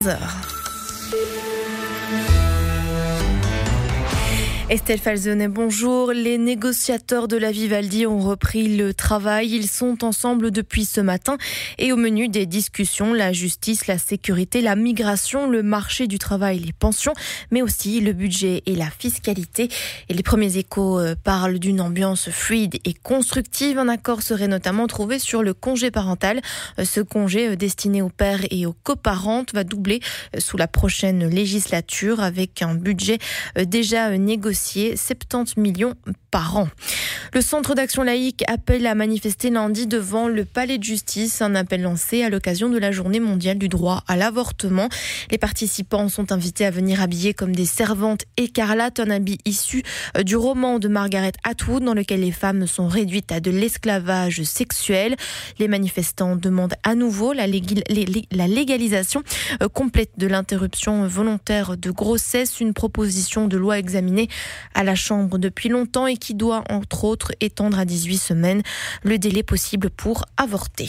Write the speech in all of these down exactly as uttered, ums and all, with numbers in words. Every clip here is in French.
heures. Estelle Falzonet, bonjour. Les négociateurs de la Vivaldi ont repris le travail. Ils sont ensemble depuis ce matin et au menu des discussions, la justice, la sécurité, la migration, le marché du travail, les pensions, mais aussi le budget et la fiscalité. Et les premiers échos parlent d'une ambiance fluide et constructive. Un accord serait notamment trouvé sur le congé parental. Ce congé destiné aux pères et aux coparentes va doubler sous la prochaine législature avec un budget déjà négocié. soixante-dix millions par an. Le Centre d'action laïque appelle à manifester lundi devant le Palais de justice, un appel lancé à l'occasion de la journée mondiale du droit à l'avortement. Les participants sont invités à venir habillés comme des servantes écarlates, un habit issu du roman de Margaret Atwood dans lequel les femmes sont réduites à de l'esclavage sexuel. Les manifestants demandent à nouveau la, lég- la légalisation complète de l'interruption volontaire de grossesse, une proposition de loi examinée à la Chambre depuis longtemps et qui doit entre autres étendre à dix-huit semaines le délai possible pour avorter.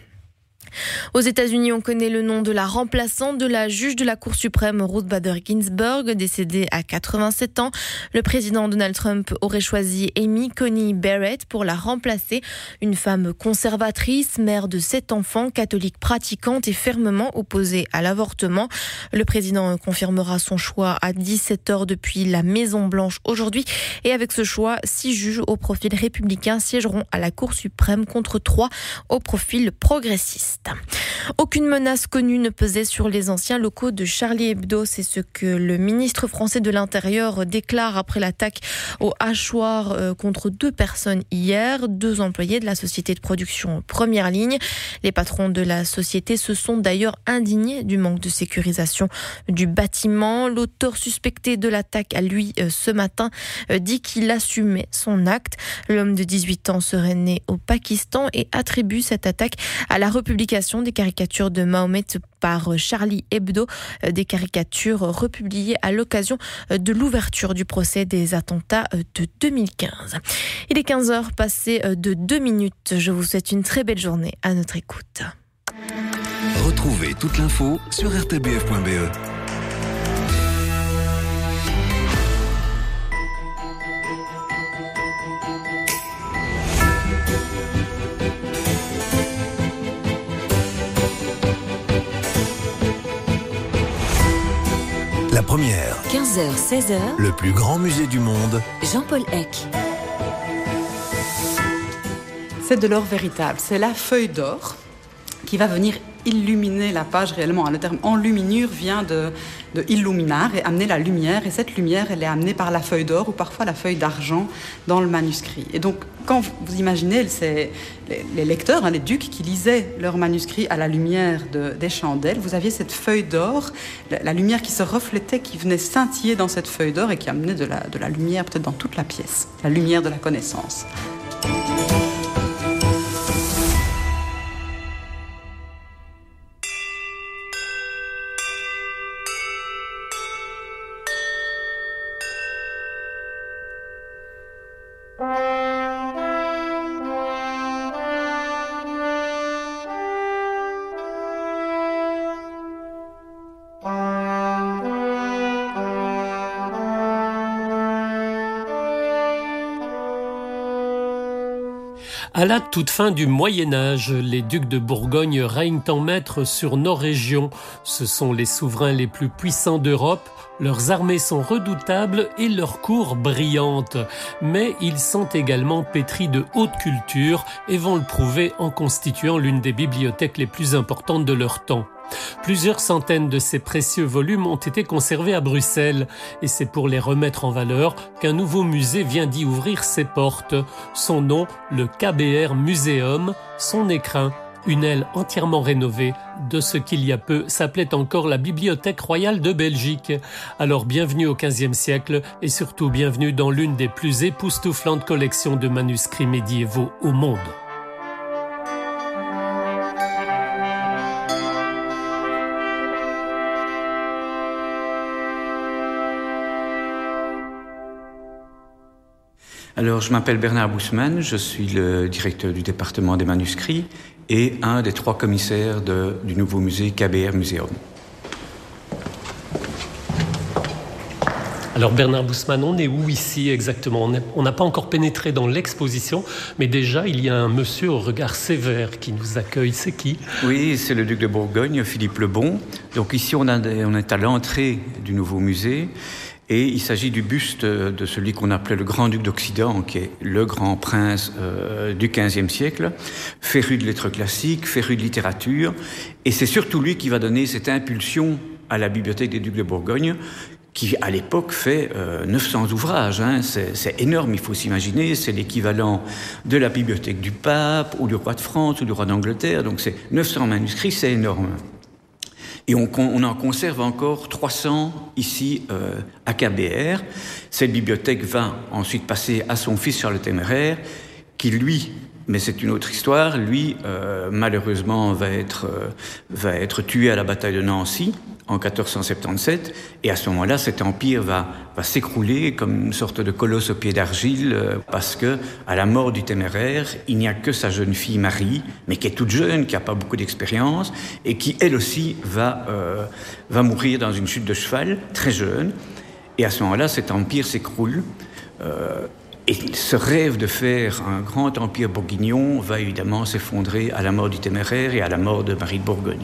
Aux États-Unis, on connaît le nom de la remplaçante de la juge de la Cour suprême Ruth Bader Ginsburg, décédée à quatre-vingt-sept ans. Le président Donald Trump aurait choisi Amy Coney Barrett pour la remplacer, une femme conservatrice, mère de sept enfants, catholique pratiquante et fermement opposée à l'avortement. Le président confirmera son choix à dix-sept heures depuis la Maison-Blanche aujourd'hui. Et avec ce choix, six juges au profil républicain siégeront à la Cour suprême contre trois au profil progressiste. Aucune menace connue ne pesait sur les anciens locaux de Charlie Hebdo. C'est ce que le ministre français de l'Intérieur déclare après l'attaque au hachoir contre deux personnes hier, deux employés de la société de production Première Ligne. Les patrons de la société se sont d'ailleurs indignés du manque de sécurisation du bâtiment. L'auteur suspecté de l'attaque a lui ce matin dit qu'il assumait son acte. L'homme de dix-huit ans serait né au Pakistan et attribue cette attaque à la republication des caricatures de Mahomet par Charlie Hebdo, des caricatures republiées à l'occasion de l'ouverture du procès des attentats de deux mille quinze. Il est quinze heures passées de deux minutes. Je vous souhaite une très belle journée à notre écoute. Retrouvez toute l'info sur r t b f point b e. La première. quinze heures, seize heures. Le plus grand musée du monde. Jean-Paul Eck. C'est de l'or véritable. C'est la feuille d'or qui va venir illuminer la page réellement. Le terme enluminure vient de, de illuminar et amener la lumière. Et cette lumière, elle est amenée par la feuille d'or ou parfois la feuille d'argent dans le manuscrit. Et donc, quand vous imaginez, c'est les, les lecteurs, hein, les ducs qui lisaient leurs manuscrits à la lumière de, des chandelles, vous aviez cette feuille d'or, la, la lumière qui se reflétait, qui venait scintiller dans cette feuille d'or et qui amenait de la, de la lumière peut-être dans toute la pièce, la lumière de la connaissance. À la toute fin du Moyen-Âge, les ducs de Bourgogne règnent en maître sur nos régions. Ce sont les souverains les plus puissants d'Europe. Leurs armées sont redoutables et leurs cours brillantes. Mais ils sont également pétris de haute culture et vont le prouver en constituant l'une des bibliothèques les plus importantes de leur temps. Plusieurs centaines de ces précieux volumes ont été conservés à Bruxelles et c'est pour les remettre en valeur qu'un nouveau musée vient d'y ouvrir ses portes. Son nom, le K B R Museum, son écrin, une aile entièrement rénovée de ce qu'il y a peu s'appelait encore la Bibliothèque royale de Belgique. Alors bienvenue au quinzième siècle et surtout bienvenue dans l'une des plus époustouflantes collections de manuscrits médiévaux au monde. Alors, je m'appelle Bernard Boussemann, je suis le directeur du département des manuscrits et un des trois commissaires de, du nouveau musée K B R Museum. Alors Bernard Boussemann, on est où ici exactement ? On n'a pas encore pénétré dans l'exposition, mais déjà il y a un monsieur au regard sévère qui nous accueille. C'est qui ? Oui, c'est le duc de Bourgogne, Philippe le Bon. Donc ici on, a des, on est à l'entrée du nouveau musée. Et il s'agit du buste de celui qu'on appelait le grand-duc d'Occident, qui est le grand prince euh, du quinzième siècle, féru de lettres classiques, féru de littérature. Et c'est surtout lui qui va donner cette impulsion à la bibliothèque des ducs de Bourgogne, qui à l'époque fait euh, neuf cents ouvrages. Hein. C'est, c'est énorme, il faut s'imaginer. C'est l'équivalent de la bibliothèque du pape, ou du roi de France, ou du roi d'Angleterre. Donc c'est neuf cents manuscrits, c'est énorme. Et on, on en conserve encore trois cents ici euh, à K B R. Cette bibliothèque va ensuite passer à son fils Charles le Téméraire, qui lui, mais c'est une autre histoire, lui, euh, malheureusement, va être, euh, va être tué à la bataille de Nancy en quatorze cent soixante-dix-sept. Et à ce moment-là, cet empire va, va s'écrouler comme une sorte de colosse au pied d'argile, euh, parce que, à la mort du Téméraire, il n'y a que sa jeune fille Marie, mais qui est toute jeune, qui n'a pas beaucoup d'expérience, et qui, elle aussi, va, euh, va mourir dans une chute de cheval, très jeune. Et à ce moment-là, cet empire s'écroule. Euh, et ce rêve de faire un grand empire bourguignon va évidemment s'effondrer à la mort du Téméraire et à la mort de Marie de Bourgogne.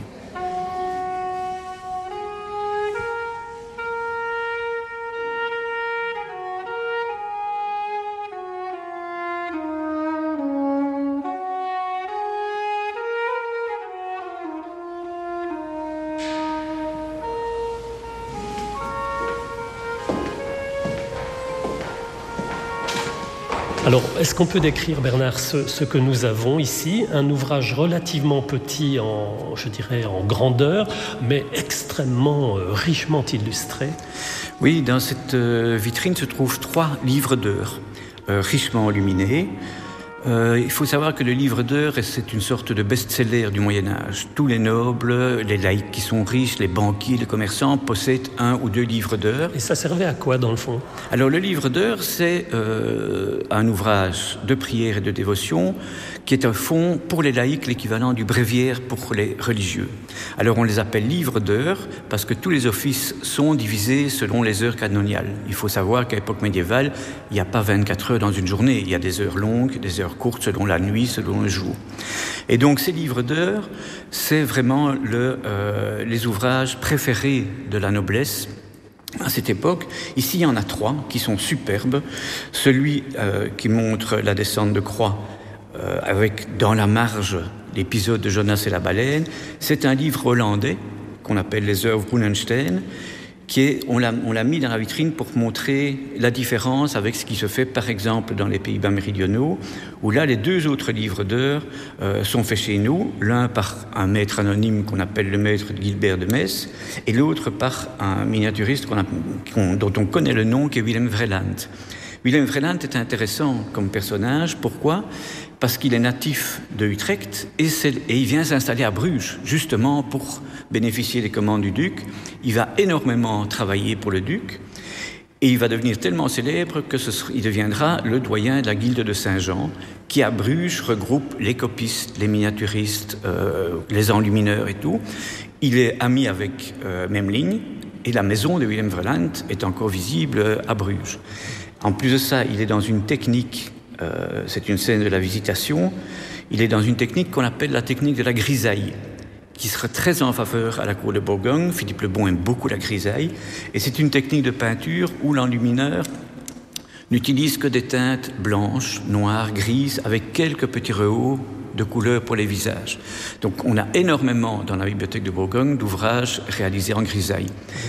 Alors, est-ce qu'on peut décrire, Bernard, ce, ce que nous avons ici ? Un ouvrage relativement petit, en, je dirais, en grandeur, mais extrêmement euh, richement illustré. Oui, dans cette euh, vitrine se trouvent trois livres d'heures, euh, richement illuminés. Euh, il faut savoir que le livre d'heures, c'est une sorte de best-seller du Moyen-Âge. Tous les nobles, les laïcs qui sont riches, les banquiers, les commerçants possèdent un ou deux livres d'heures. Et ça servait à quoi, dans le fond ? Alors, le livre d'heures, c'est euh, un ouvrage de prière et de dévotion qui est un fond pour les laïcs, l'équivalent du bréviaire pour les religieux. Alors, on les appelle livres d'heures parce que tous les offices sont divisés selon les heures canoniales. Il faut savoir qu'à l'époque médiévale, il n'y a pas vingt-quatre heures dans une journée. Il y a des heures longues, des heures courtes selon la nuit, selon le jour. Et donc ces livres d'heures, c'est vraiment le, euh, les ouvrages préférés de la noblesse à cette époque. Ici, il y en a trois qui sont superbes. Celui euh, qui montre la descente de croix euh, avec dans la marge l'épisode de Jonas et la baleine, c'est un livre hollandais qu'on appelle les œuvres Brunenstein, qui est, on l'a, on l'a mis dans la vitrine pour montrer la différence avec ce qui se fait, par exemple, dans les Pays-Bas méridionaux, où là, les deux autres livres d'heures euh, sont faits chez nous, l'un par un maître anonyme qu'on appelle le maître Gilbert de Metz, et l'autre par un miniaturiste qu'on a, qu'on, dont on connaît le nom, qui est Willem Vreeland. Willem Vreeland est intéressant comme personnage. Pourquoi ? Parce qu'il est natif de Utrecht et, et il vient s'installer à Bruges, justement pour bénéficier des commandes du duc. Il va énormément travailler pour le duc et il va devenir tellement célèbre qu'il deviendra le doyen de la guilde de Saint-Jean, qui à Bruges regroupe les copistes, les miniaturistes, euh, les enlumineurs et tout. Il est ami avec euh, Memling et la maison de Willem Vreeland est encore visible à Bruges. En plus de ça, il est dans une technique, euh, c'est une scène de la Visitation, il est dans une technique qu'on appelle la technique de la grisaille, qui sera très en faveur à la cour de Bourgogne. Philippe le Bon aime beaucoup la grisaille, et c'est une technique de peinture où l'enlumineur n'utilise que des teintes blanches, noires, grises, avec quelques petits rehauts de couleurs pour les visages. Donc on a énormément dans la bibliothèque de Bourgogne d'ouvrages réalisés en grisaille.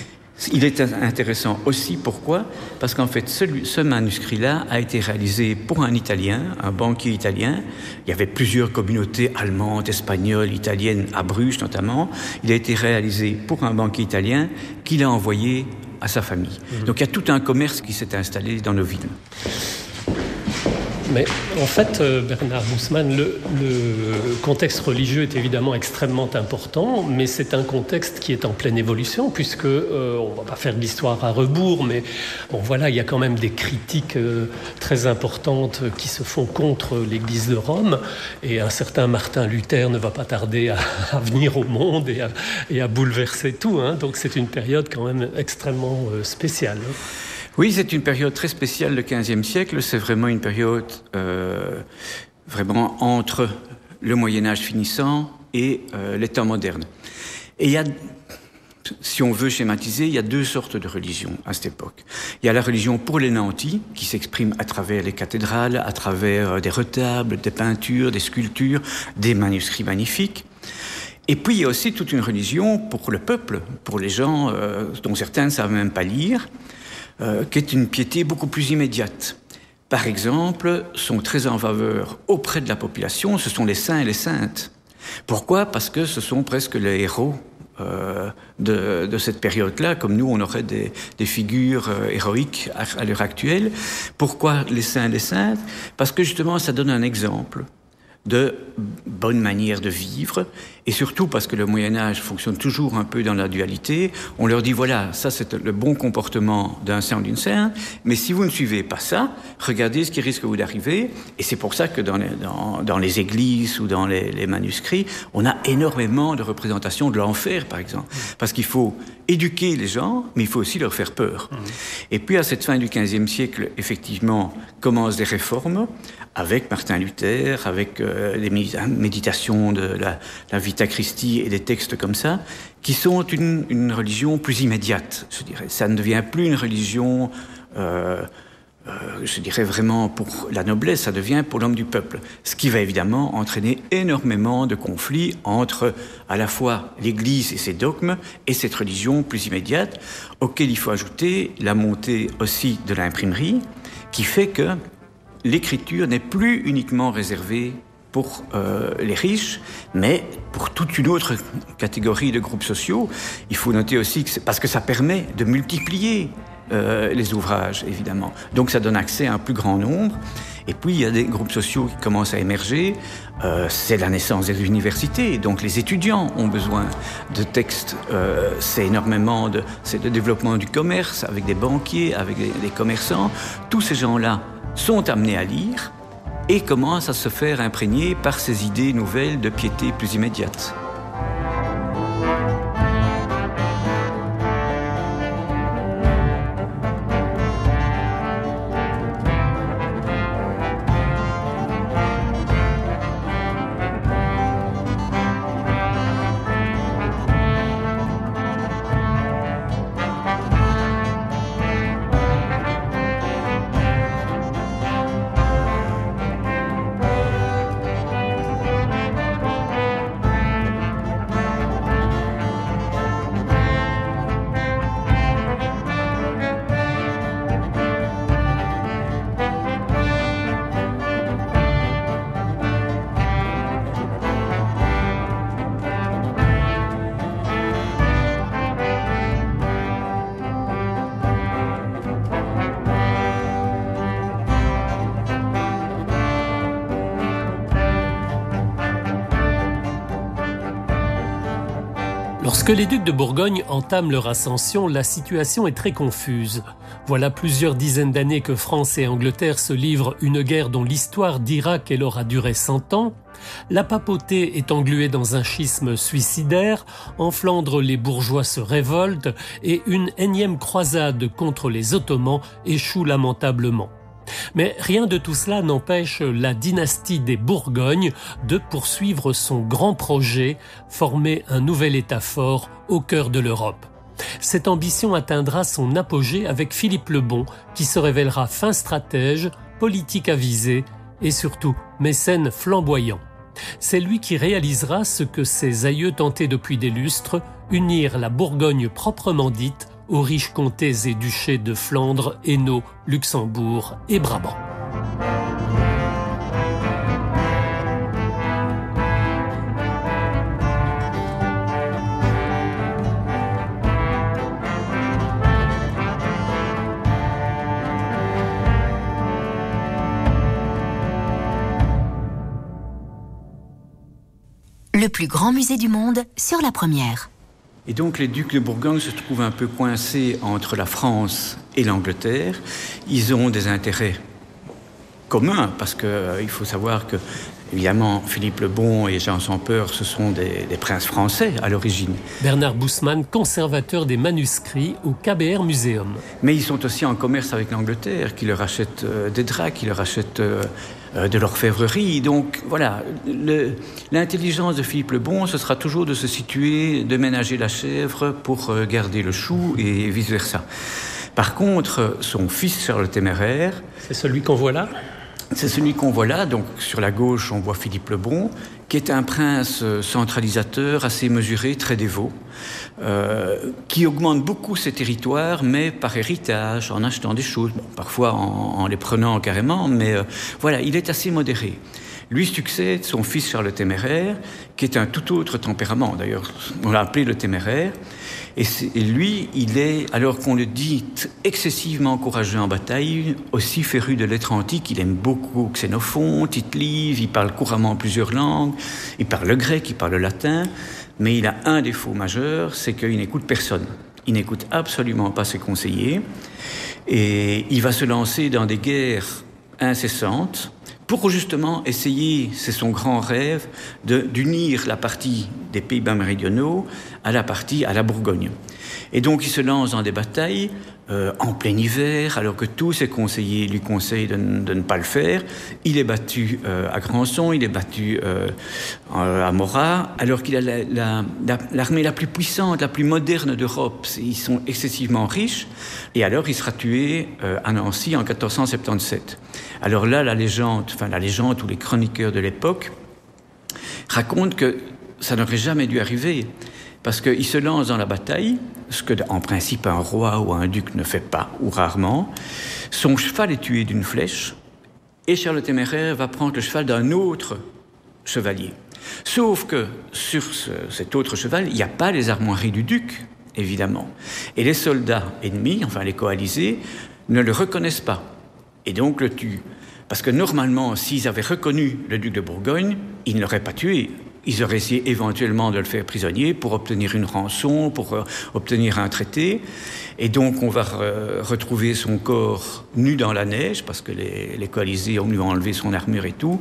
Il est intéressant aussi, pourquoi ? Parce qu'en fait, celui, ce manuscrit-là a été réalisé pour un Italien, un banquier italien. Il y avait plusieurs communautés allemandes, espagnoles, italiennes, à Bruges notamment. Il a été réalisé pour un banquier italien qui l'a envoyé à sa famille. Mmh. Donc il y a tout un commerce qui s'est installé dans nos villes. Mais en fait, Bernard Boussemann, le, le contexte religieux est évidemment extrêmement important, mais c'est un contexte qui est en pleine évolution, puisque euh, on ne va pas faire de l'histoire à rebours, mais bon, voilà, il y a quand même des critiques euh, très importantes qui se font contre l'Église de Rome, et un certain Martin Luther ne va pas tarder à, à venir au monde et à, et à bouleverser tout, hein, donc c'est une période quand même extrêmement euh, spéciale. Hein. Oui, c'est une période très spéciale, le quinzième siècle. C'est vraiment une période euh, vraiment entre le Moyen-Âge finissant et euh, les temps modernes. Et il y a, si on veut schématiser, il y a deux sortes de religions à cette époque. Il y a la religion pour les nantis, qui s'exprime à travers les cathédrales, à travers des retables, des peintures, des sculptures, des manuscrits magnifiques. Et puis il y a aussi toute une religion pour le peuple, pour les gens euh, dont certains ne savent même pas lire, euh, qui est une piété beaucoup plus immédiate. Par exemple, sont très en faveur auprès de la population, ce sont les saints et les saintes. Pourquoi ? Parce que ce sont presque les héros euh, de, de cette période-là, comme nous on aurait des, des figures euh, héroïques à, à l'heure actuelle. Pourquoi les saints et les saintes ? Parce que justement ça donne un exemple de bonne manière de vivre, et surtout parce que le Moyen-Âge fonctionne toujours un peu dans la dualité, on leur dit voilà, ça c'est le bon comportement d'un saint ou d'une sainte, mais si vous ne suivez pas ça, regardez ce qui risque vous d'arriver, et c'est pour ça que dans les, dans, dans les églises ou dans les, les manuscrits, on a énormément de représentations de l'enfer, par exemple, parce qu'il faut éduquer les gens, mais il faut aussi leur faire peur. Mmh. Et puis à cette fin du quinzième siècle, effectivement, commencent des réformes, avec Martin Luther, avec euh, les méditations de la, la Vita Christi et des textes comme ça, qui sont une, une religion plus immédiate, je dirais. Ça ne devient plus une religion, euh, euh, je dirais vraiment pour la noblesse, ça devient pour l'homme du peuple. Ce qui va évidemment entraîner énormément de conflits entre à la fois l'Église et ses dogmes et cette religion plus immédiate, auquel il faut ajouter la montée aussi de l'imprimerie, qui fait que l'écriture n'est plus uniquement réservée pour euh, les riches, mais pour toute une autre catégorie de groupes sociaux. Il faut noter aussi que c'est parce que ça permet de multiplier euh, les ouvrages, évidemment. Donc ça donne accès à un plus grand nombre. Et puis il y a des groupes sociaux qui commencent à émerger. Euh, c'est la naissance des universités, donc les étudiants ont besoin de textes. Euh, c'est énormément de, c'est le développement du commerce avec des banquiers, avec des, des commerçants. Tous ces gens-là sont amenés à lire et commencent à se faire imprégner par ces idées nouvelles de piété plus immédiate. Lorsque les ducs de Bourgogne entament leur ascension, la situation est très confuse. Voilà plusieurs dizaines d'années que France et Angleterre se livrent une guerre dont l'histoire dira qu'elle aura duré cent ans. La papauté est engluée dans un schisme suicidaire, en Flandre les bourgeois se révoltent et une énième croisade contre les Ottomans échoue lamentablement. Mais rien de tout cela n'empêche la dynastie des Bourgognes de poursuivre son grand projet, former un nouvel État fort au cœur de l'Europe. Cette ambition atteindra son apogée avec Philippe le Bon, qui se révélera fin stratège, politique avisé et surtout mécène flamboyant. C'est lui qui réalisera ce que ses aïeux tentaient depuis des lustres, unir la Bourgogne proprement dite aux riches comtés et duchés de Flandre, Hainaut, Luxembourg et Brabant. Le plus grand musée du monde sur la première. Et donc les ducs de Bourgogne se trouvent un peu coincés entre la France et l'Angleterre. Ils ont des intérêts communs, parce qu'il euh, faut savoir que Évidemment, Philippe le Bon et Jean sans peur, ce sont des, des princes français à l'origine. Bernard Bussmann, conservateur des manuscrits au K B R Museum. Mais ils sont aussi en commerce avec l'Angleterre, qui leur achète euh, des draps, qui leur achète euh, euh, de l'orfèvrerie. Donc voilà, le, l'intelligence de Philippe le Bon, ce sera toujours de se situer, de ménager la chèvre pour euh, garder le chou et vice-versa. Par contre, son fils Charles le Téméraire... C'est celui qu'on voit là ? C'est celui qu'on voit là, donc sur la gauche on voit Philippe le Bon, qui est un prince centralisateur, assez mesuré, très dévot, euh, qui augmente beaucoup ses territoires, mais par héritage, en achetant des choses, bon, parfois en, en les prenant carrément, mais euh, voilà, il est assez modéré. Lui succède son fils Charles le Téméraire, qui est un tout autre tempérament, d'ailleurs on l'a appelé le Téméraire, et, et lui, il est, alors qu'on le dit excessivement courageux en bataille, aussi féru de lettres antiques, il aime beaucoup Xénophon, Tite-Live, il parle couramment plusieurs langues, il parle le grec, il parle le latin, mais il a un défaut majeur, c'est qu'il n'écoute personne. Il n'écoute absolument pas ses conseillers, et il va se lancer dans des guerres incessantes, pour justement essayer, c'est son grand rêve, de, d'unir la partie des Pays-Bas méridionaux à la partie à la Bourgogne. Et donc il se lance dans des batailles euh, en plein hiver, alors que tous ses conseillers lui conseillent de, de ne pas le faire. Il est battu euh, à Granson, il est battu euh, à Morat, alors qu'il a la, la, la, l'armée la plus puissante, la plus moderne d'Europe. Ils sont excessivement riches. Et alors il sera tué euh, à Nancy en quatorze cent soixante-dix-sept. Alors là, la légende, enfin la légende ou les chroniqueurs de l'époque racontent que ça n'aurait jamais dû arriver, parce qu'il se lance dans la bataille, ce que en principe un roi ou un duc ne fait pas, ou rarement. Son cheval est tué d'une flèche, et Charles le Téméraire va prendre le cheval d'un autre chevalier. Sauf que sur ce, cet autre cheval, il n'y a pas les armoiries du duc, évidemment. Et les soldats ennemis, enfin les coalisés, ne le reconnaissent pas. Et donc le tuent. Parce que normalement, s'ils avaient reconnu le duc de Bourgogne, ils ne l'auraient pas tué. Ils auraient essayé éventuellement de le faire prisonnier pour obtenir une rançon, pour euh, obtenir un traité. Et donc on va re- retrouver son corps nu dans la neige, parce que les, les coalisés ont lui enlevé son armure et tout,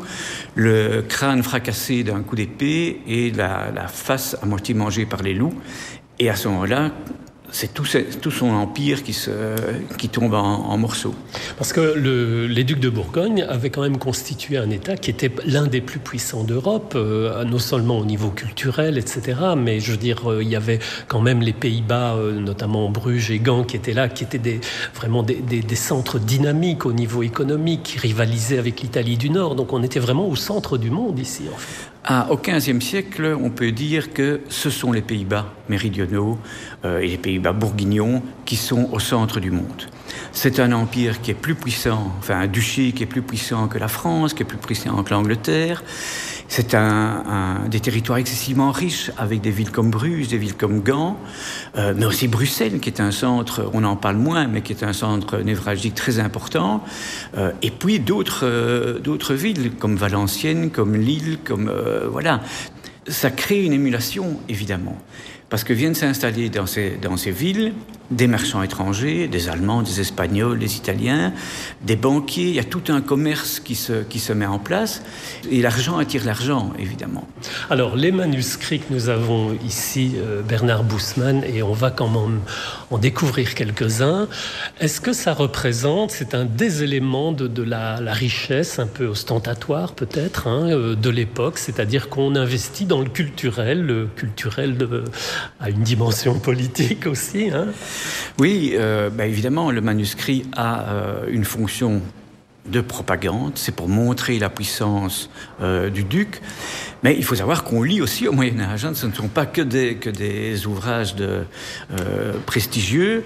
le crâne fracassé d'un coup d'épée et la, la face à moitié mangée par les loups. Et à ce moment-là, c'est tout, tout son empire qui, se, qui tombe en, en morceaux. Parce que le, les ducs de Bourgogne avaient quand même constitué un État qui était l'un des plus puissants d'Europe, euh, non seulement au niveau culturel, et cetera, mais je veux dire, euh, il y avait quand même les Pays-Bas, euh, notamment Bruges et Gand, qui étaient là, qui étaient des, vraiment des, des, des centres dynamiques au niveau économique, qui rivalisaient avec l'Italie du Nord. Donc on était vraiment au centre du monde ici, en fait. Ah, au quinzième siècle, on peut dire que ce sont les Pays-Bas méridionaux euh, et les Pays-Bas bourguignons qui sont au centre du monde. C'est un empire qui est plus puissant, enfin un duché qui est plus puissant que la France, qui est plus puissant que l'Angleterre. C'est un, un, des territoires excessivement riches, avec des villes comme Bruges, des villes comme Gand, euh, mais aussi Bruxelles, qui est un centre, on en parle moins, mais qui est un centre névralgique très important. Euh, et puis d'autres, euh, d'autres villes, comme Valenciennes, comme Lille, comme... Euh, voilà. Ça crée une émulation, évidemment. Parce que viennent s'installer dans ces, dans ces villes des marchands étrangers, des Allemands, des Espagnols, des Italiens, des banquiers. Il y a tout un commerce qui se, qui se met en place. Et l'argent attire l'argent, évidemment. Alors, les manuscrits que nous avons ici, euh, Bernard Bussmann, et on va quand même en découvrir quelques-uns, est-ce que ça représente, c'est un des éléments de, de la, la richesse, un peu ostentatoire peut-être, hein, euh, de l'époque, c'est-à-dire qu'on investit dans le culturel, le culturel de, a une dimension politique aussi, hein. Oui, euh, bah évidemment, le manuscrit a euh, une fonction de propagande, c'est pour montrer la puissance euh, du duc. Mais il faut savoir qu'on lit aussi au Moyen-Âge, hein, ce ne sont pas que des, que des ouvrages de, euh, prestigieux.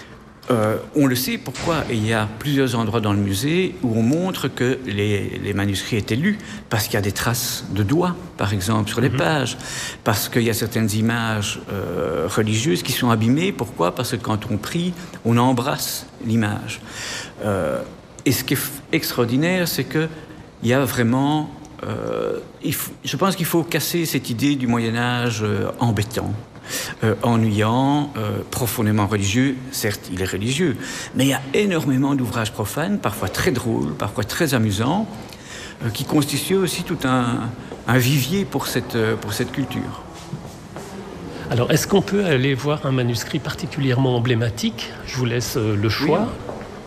Euh, on le sait, pourquoi il y a plusieurs endroits dans le musée où on montre que les, les manuscrits étaient lus, parce qu'il y a des traces de doigts, par exemple, sur les mmh. pages, parce qu'il y a certaines images euh, religieuses qui sont abîmées. Pourquoi ? Parce que quand on prie, on embrasse l'image. Euh, et ce qui est extraordinaire, c'est qu'il y a vraiment... Euh, il faut, je pense qu'il faut casser cette idée du Moyen-Âge euh, embêtant. Euh, ennuyant, euh, profondément religieux. Certes, il est religieux, mais il y a énormément d'ouvrages profanes, parfois très drôles, parfois très amusants, euh, qui constituait aussi tout un, un vivier pour cette, pour cette culture. Alors, est-ce qu'on peut aller voir un manuscrit particulièrement emblématique ? Je vous laisse le choix. Oui.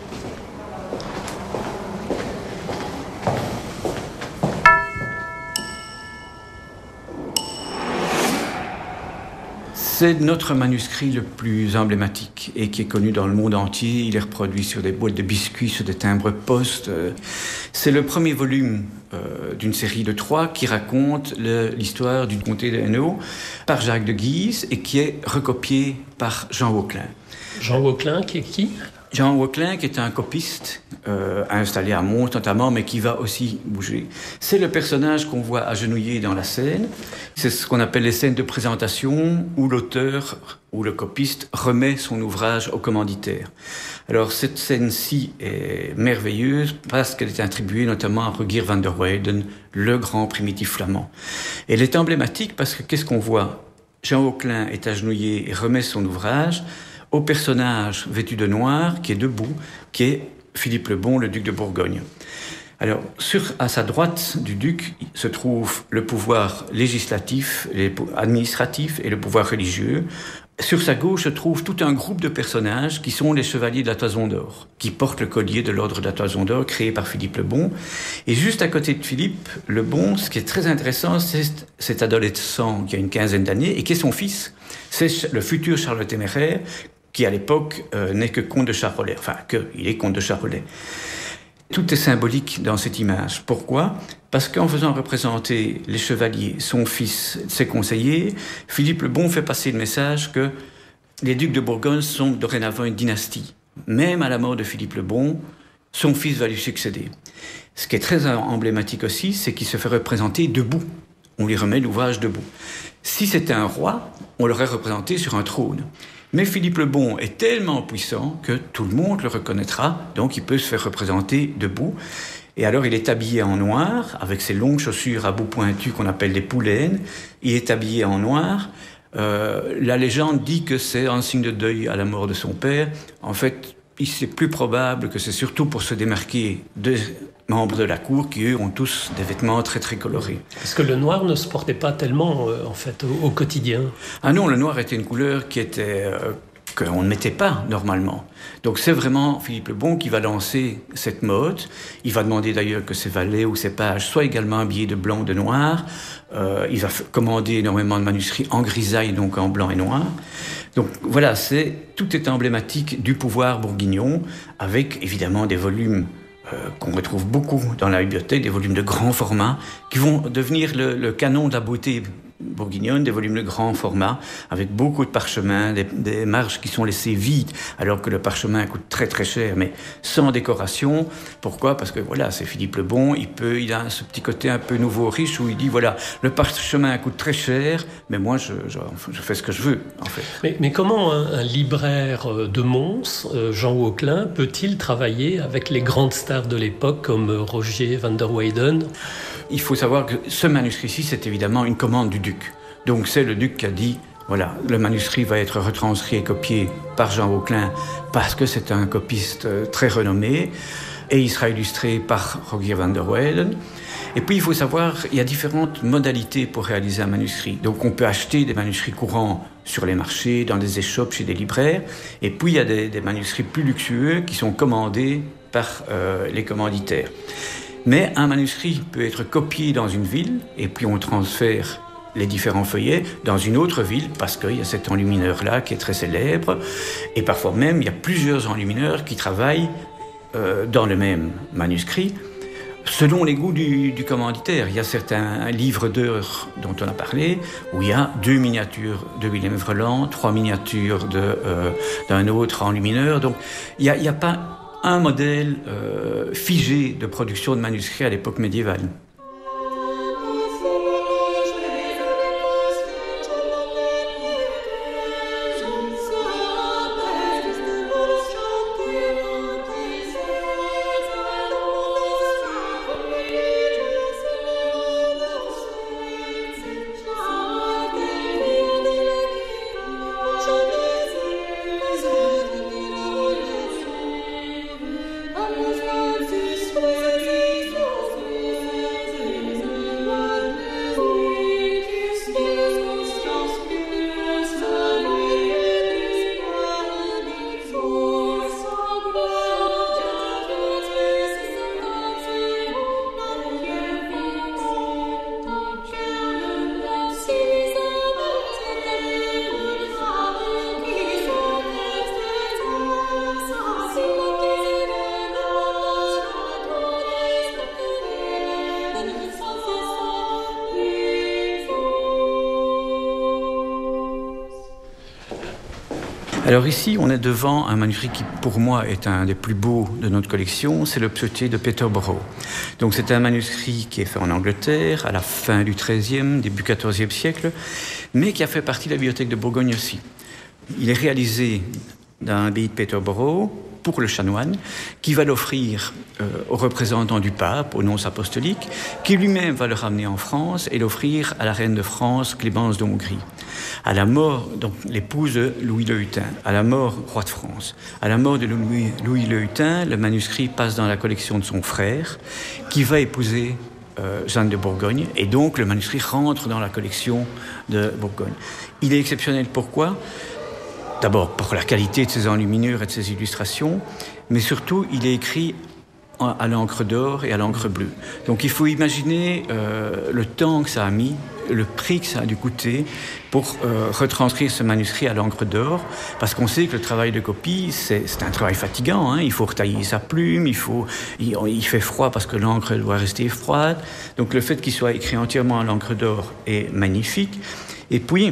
C'est notre manuscrit le plus emblématique et qui est connu dans le monde entier. Il est reproduit sur des boîtes de biscuits, sur des timbres-poste. C'est le premier volume euh, d'une série de trois qui raconte le, l'histoire du comté d'Hainaut par Jacques de Guise et qui est recopié par Jean Wauquelin. Jean Wauquelin, qui est qui ? Jean Wauquelin, qui est un copiste euh, installé à Mons notamment, mais qui va aussi bouger. C'est le personnage qu'on voit agenouillé dans la scène. C'est ce qu'on appelle les scènes de présentation, où l'auteur ou le copiste remet son ouvrage au commanditaire. Alors cette scène-ci est merveilleuse parce qu'elle est attribuée notamment à Rogier van der Weyden, le grand primitif flamand. Elle est emblématique parce que qu'est-ce qu'on voit ? Jean Wauquelin est agenouillé et remet son ouvrage au personnage vêtu de noir qui est debout, qui est Philippe le Bon, le duc de Bourgogne. Alors, sur, à sa droite du duc se trouve le pouvoir législatif, administratif et le pouvoir religieux. Sur sa gauche se trouve tout un groupe de personnages qui sont les chevaliers de la Toison d'Or, qui portent le collier de l'ordre de la Toison d'Or créé par Philippe le Bon. Et juste à côté de Philippe le Bon, ce qui est très intéressant, c'est cet adolescent qui a une quinzaine d'années et qui est son fils. C'est le futur Charles le Téméraire, qui à l'époque euh, n'est que comte de Charolais. Enfin, que, il est comte de Charolais. Tout est symbolique dans cette image. Pourquoi ? Parce qu'en faisant représenter les chevaliers, son fils, ses conseillers, Philippe le Bon fait passer le message que les ducs de Bourgogne sont dorénavant une dynastie. Même à la mort de Philippe le Bon, son fils va lui succéder. Ce qui est très emblématique aussi, c'est qu'il se fait représenter debout. On lui remet l'ouvrage debout. Si c'était un roi, on l'aurait représenté sur un trône. Mais Philippe le Bon est tellement puissant que tout le monde le reconnaîtra, donc il peut se faire représenter debout. Et alors il est habillé en noir, avec ses longues chaussures à bout pointu qu'on appelle des poulaines. Il est habillé en noir. Euh, la légende dit que c'est un signe de deuil à la mort de son père. En fait, c'est plus probable que c'est surtout pour se démarquer des membres de la cour qui, eux, ont tous des vêtements très, très colorés. Parce que le noir ne se portait pas tellement, euh, en fait, au, au quotidien. Ah non, le noir était une couleur qui était... Euh, qu'on ne mettait pas normalement. Donc c'est vraiment Philippe le Bon qui va lancer cette mode. Il va demander d'ailleurs que ses valets ou ses pages soient également habillés de blanc ou de noir. Euh, il va f- commander énormément de manuscrits en grisaille, donc en blanc et noir. Donc voilà, c'est, tout est emblématique du pouvoir bourguignon, avec évidemment des volumes euh, qu'on retrouve beaucoup dans la bibliothèque, des volumes de grand format, qui vont devenir le, le canon de la beauté bourguignonne, des volumes de grand format, avec beaucoup de parchemins, des, des marges qui sont laissées vides, alors que le parchemin coûte très très cher, mais sans décoration. Pourquoi ? Parce que voilà, c'est Philippe le Bon, il peut, il a ce petit côté un peu nouveau riche où il dit voilà, le parchemin coûte très cher, mais moi je, je, je fais ce que je veux, en fait. Mais, mais comment un, un libraire de Mons, Jean Wauquelin, peut-il travailler avec les grandes stars de l'époque comme Rogier van der Weyden ? Il faut savoir que ce manuscrit-ci, c'est évidemment une commande du duc. Donc c'est le duc qui a dit, voilà, le manuscrit va être retranscrit et copié par Jean Wauquelin parce que c'est un copiste très renommé et il sera illustré par Rogier van der Weyden. Et puis il faut savoir, il y a différentes modalités pour réaliser un manuscrit. Donc on peut acheter des manuscrits courants sur les marchés, dans des échoppes, chez des libraires. Et puis il y a des, des manuscrits plus luxueux qui sont commandés par euh, les commanditaires. Mais un manuscrit peut être copié dans une ville et puis on transfère les différents feuillets dans une autre ville parce qu'il y a cet enlumineur-là qui est très célèbre. Et parfois même, il y a plusieurs enlumineurs qui travaillent euh, dans le même manuscrit selon les goûts du, du commanditaire. Il y a certains livres d'heures dont on a parlé où il y a deux miniatures de Willem Vreeland, trois miniatures de, euh, d'un autre enlumineur. Donc il n'y a, il a pas un modèle euh, figé de production de manuscrits à l'époque médiévale. Alors ici, on est devant un manuscrit qui, pour moi, est un des plus beaux de notre collection. C'est le psautier de Peterborough. Donc c'est un manuscrit qui est fait en Angleterre, à la fin du treizième, début quatorzième siècle, mais qui a fait partie de la bibliothèque de Bourgogne aussi. Il est réalisé dans l'abbaye de Peterborough, pour le chanoine, qui va l'offrir euh, au représentant du pape, au nonce apostolique, qui lui-même va le ramener en France et l'offrir à la reine de France, Clémence de Hongrie. À la mort, donc l'épouse de Louis le Hutin, à la mort, roi de France, à la mort de Louis, Louis le Hutin, le manuscrit passe dans la collection de son frère, qui va épouser euh, Jeanne de Bourgogne, et donc le manuscrit rentre dans la collection de Bourgogne. Il est exceptionnel, pourquoi ? D'abord pour la qualité de ses enluminures et de ses illustrations, mais surtout il est écrit à l'encre d'or et à l'encre bleue. Donc il faut imaginer euh, le temps que ça a mis, le prix que ça a dû coûter pour euh, retranscrire ce manuscrit à l'encre d'or, parce qu'on sait que le travail de copie, c'est, c'est un travail fatigant, hein. Il faut retailler sa plume, il, faut, il, il fait froid parce que l'encre doit rester froide. Donc le fait qu'il soit écrit entièrement à l'encre d'or est magnifique. Et puis,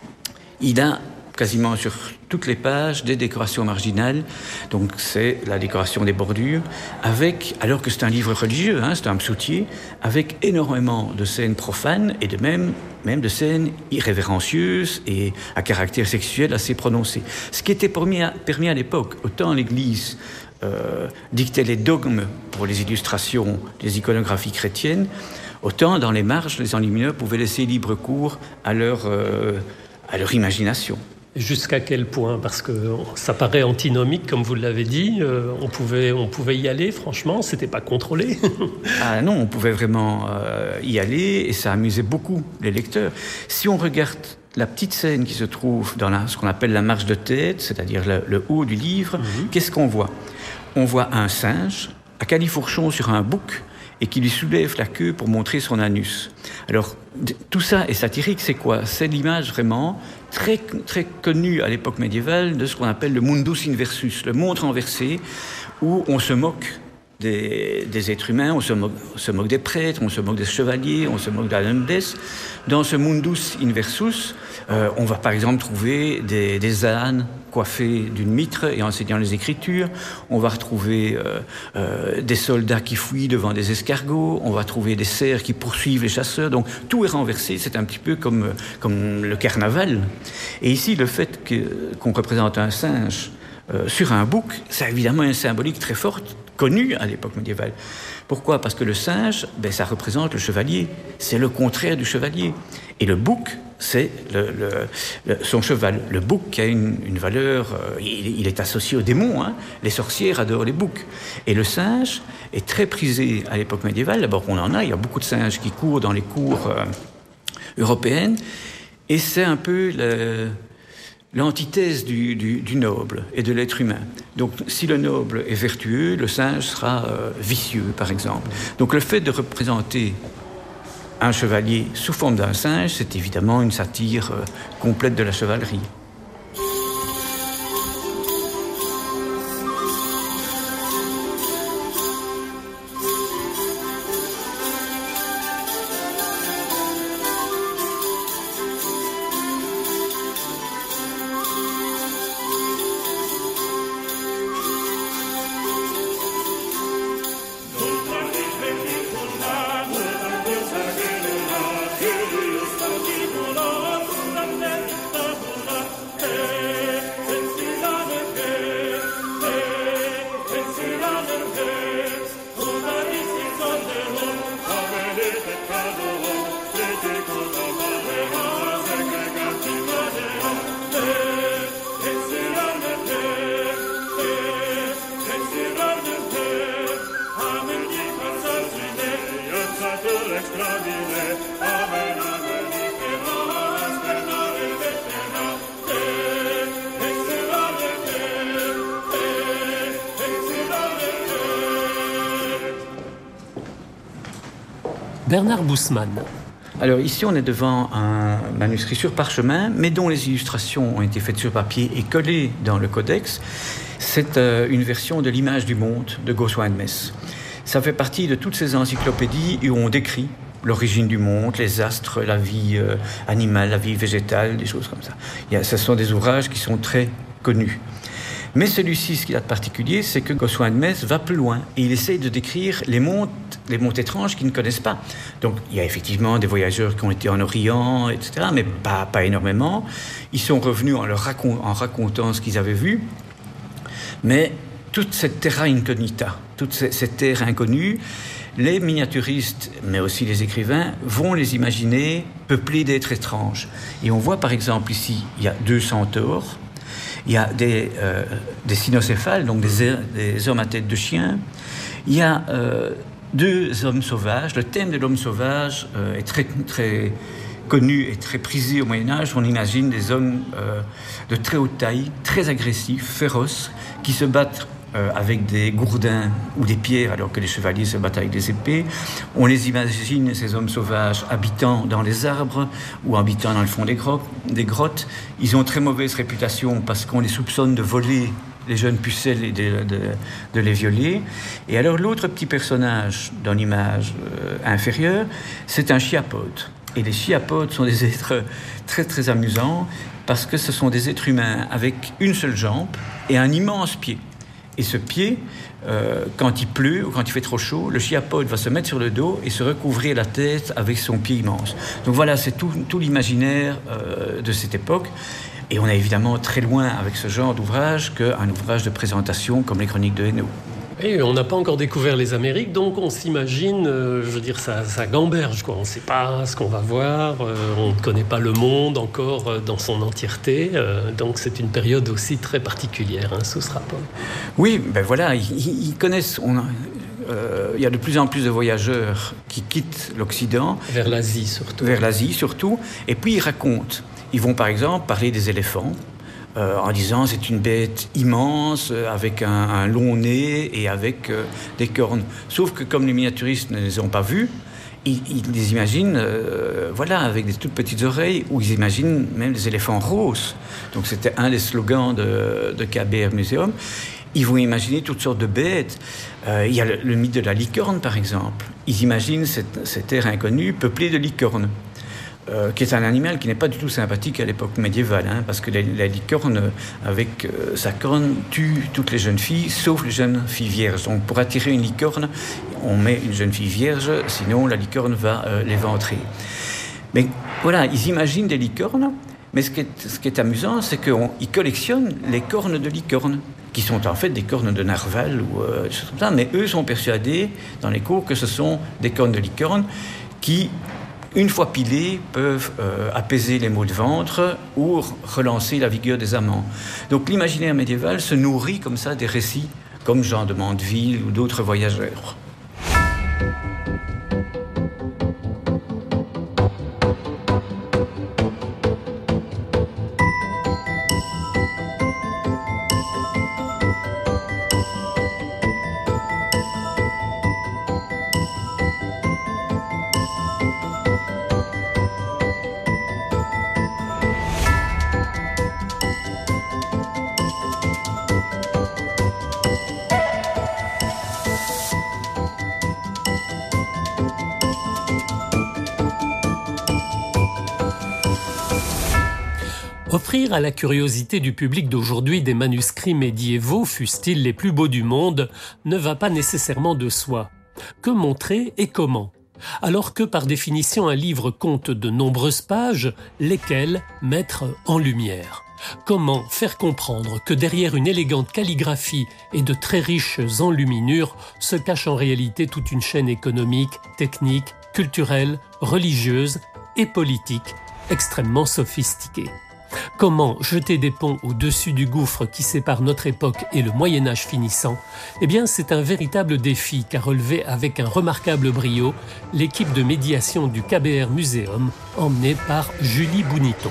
il a quasiment sur toutes les pages des décorations marginales, donc c'est la décoration des bordures, avec, alors que c'est un livre religieux, hein, c'est un psautier, avec énormément de scènes profanes et de même, même de scènes irrévérencieuses et à caractère sexuel assez prononcé. Ce qui était permis à, permis à l'époque, autant l'Église euh, dictait les dogmes pour les illustrations des iconographies chrétiennes, autant dans les marges, les enlumineurs pouvaient laisser libre cours à leur, euh, à leur imagination. Jusqu'à quel point ? Parce que ça paraît antinomique, comme vous l'avez dit. Euh, on pouvait, on pouvait y aller, franchement, c'était pas contrôlé. Ah non, on pouvait vraiment euh, y aller, et ça amusait beaucoup les lecteurs. Si on regarde la petite scène qui se trouve dans la, ce qu'on appelle la marche de tête, c'est-à-dire le, le haut du livre, mm-hmm. Qu'est-ce qu'on voit ? On voit un singe à califourchon sur un bouc, et qui lui soulève la queue pour montrer son anus. Alors, tout ça est satirique, c'est quoi ? C'est l'image vraiment très, très connue à l'époque médiévale de ce qu'on appelle le mundus inversus, le monde renversé, où on se moque des, des êtres humains, on se, moque, on se moque des prêtres, on se moque des chevaliers, on se moque de la noblesse. Dans ce mundus inversus, euh, on va par exemple trouver des, des ânes coiffés d'une mitre et enseignant les Écritures. On va retrouver euh, euh, des soldats qui fouillent devant des escargots. On va trouver des cerfs qui poursuivent les chasseurs. Donc tout est renversé. C'est un petit peu comme, comme le carnaval. Et ici, le fait que, qu'on représente un singe euh, sur un bouc, c'est évidemment une symbolique très forte, connue à l'époque médiévale. Pourquoi ? Parce que le singe, ben, ça représente le chevalier. C'est le contraire du chevalier. Et le bouc, c'est le, le, le, son cheval. Le bouc qui a une, une valeur, euh, il, il est associé aux démons. Hein. Les sorcières adorent les boucs. Et le singe est très prisé à l'époque médiévale. D'abord, on en a, il y a beaucoup de singes qui courent dans les cours euh, européennes. Et c'est un peu le, l'antithèse du, du, du noble et de l'être humain. Donc, si le noble est vertueux, le singe sera euh, vicieux, par exemple. Donc, le fait de représenter un chevalier sous forme d'un singe, c'est évidemment une satire euh, complète de la chevalerie. Bernard Boussman. Alors ici, on est devant un manuscrit sur parchemin, mais dont les illustrations ont été faites sur papier et collées dans le codex. C'est euh, une version de l'Image du monde de Goswami-Mess. Ça fait partie de toutes ces encyclopédies où on décrit l'origine du monde, les astres, la vie euh, animale, la vie végétale, des choses comme ça. Il y a, ce sont des ouvrages qui sont très connu. Mais celui-ci, ce qu'il a de particulier, c'est que Gossuin de Metz va plus loin et il essaye de décrire les montes, les montes étranges qu'ils ne connaissent pas. Donc, il y a effectivement des voyageurs qui ont été en Orient, et cetera, mais pas, pas énormément. Ils sont revenus en, leur racont- en racontant ce qu'ils avaient vu. Mais toute cette terra incognita, toute cette terre inconnue, les miniaturistes, mais aussi les écrivains, vont les imaginer peuplés d'êtres étranges. Et on voit par exemple ici, il y a deux centaures, il y a des, euh, des cynocéphales, donc des, des hommes à tête de chien. Il y a euh, deux hommes sauvages. Le thème de l'homme sauvage euh, est très, très connu et très prisé au Moyen-Âge. On imagine des hommes euh, de très haute taille, très agressifs, féroces, qui se battent euh, avec des gourdins ou des pierres, alors que les chevaliers se battent avec des épées. On les imagine, ces hommes sauvages, habitant dans les arbres ou habitant dans le fond des grottes. Des grottes. Ils ont très mauvaise réputation parce qu'on les soupçonne de voler les jeunes pucelles et de, de, de les violer. Et alors l'autre petit personnage dans l'image euh, inférieure, c'est un chiapode. Et les chiapodes sont des êtres très très amusants parce que ce sont des êtres humains avec une seule jambe et un immense pied. Et ce pied, euh, quand il pleut ou quand il fait trop chaud, le chiapode va se mettre sur le dos et se recouvrir la tête avec son pied immense. Donc voilà, c'est tout, tout l'imaginaire euh, de cette époque. Et on est évidemment très loin avec ce genre d'ouvrage qu'un ouvrage de présentation comme les Chroniques de Hainaut. Et on n'a pas encore découvert les Amériques, donc on s'imagine, euh, je veux dire, ça, ça gamberge, quoi. On ne sait pas ce qu'on va voir, euh, on ne connaît pas le monde encore euh, dans son entièreté, euh, donc c'est une période aussi très particulière, hein, sous ce rapport. Oui, ben voilà, ils, ils connaissent... On a... Euh, il y a de plus en plus de voyageurs qui quittent l'Occident. Vers l'Asie surtout. Vers l'Asie surtout, et puis ils racontent. Ils vont par exemple parler des éléphants, Euh, en disant c'est une bête immense euh, avec un, un long nez et avec euh, des cornes. Sauf que comme les miniaturistes ne les ont pas vus, ils, ils les imaginent euh, voilà, avec des toutes petites oreilles, ou ils imaginent même des éléphants roses. Donc c'était un des slogans de, de K B R Museum. Ils vont imaginer toutes sortes de bêtes. Euh, il y a le, le mythe de la licorne par exemple. Ils imaginent cette, cette terre inconnue peuplée de licornes. Euh, qui est un animal qui n'est pas du tout sympathique à l'époque médiévale, hein, parce que la, la licorne, avec euh, sa corne, tue toutes les jeunes filles, sauf les jeunes filles vierges. Donc pour attirer une licorne, on met une jeune fille vierge, sinon la licorne va euh, l'éventrer. Mais voilà, ils imaginent des licornes, mais ce qui est, ce qui est amusant, c'est qu'ils collectionnent les cornes de licorne, qui sont en fait des cornes de narval, ou euh, des choses comme ça, mais eux sont persuadés, dans les cours, que ce sont des cornes de licorne qui... une fois pilés, peuvent euh, apaiser les maux de ventre ou relancer la vigueur des amants. Donc l'imaginaire médiéval se nourrit comme ça des récits, comme Jean de Mandeville ou d'autres voyageurs. Offrir à la curiosité du public d'aujourd'hui des manuscrits médiévaux, fussent-ils les plus beaux du monde, ne va pas nécessairement de soi. Que montrer et comment ? Alors que par définition un livre compte de nombreuses pages, lesquelles mettre en lumière ? Comment faire comprendre que derrière une élégante calligraphie et de très riches enluminures se cache en réalité toute une chaîne économique, technique, culturelle, religieuse et politique extrêmement sophistiquée ? Comment jeter des ponts au-dessus du gouffre qui sépare notre époque et le Moyen-Âge finissant ? Eh bien, c'est un véritable défi qu'a relevé avec un remarquable brio l'équipe de médiation du K B R Museum, emmenée par Julie Bouniton.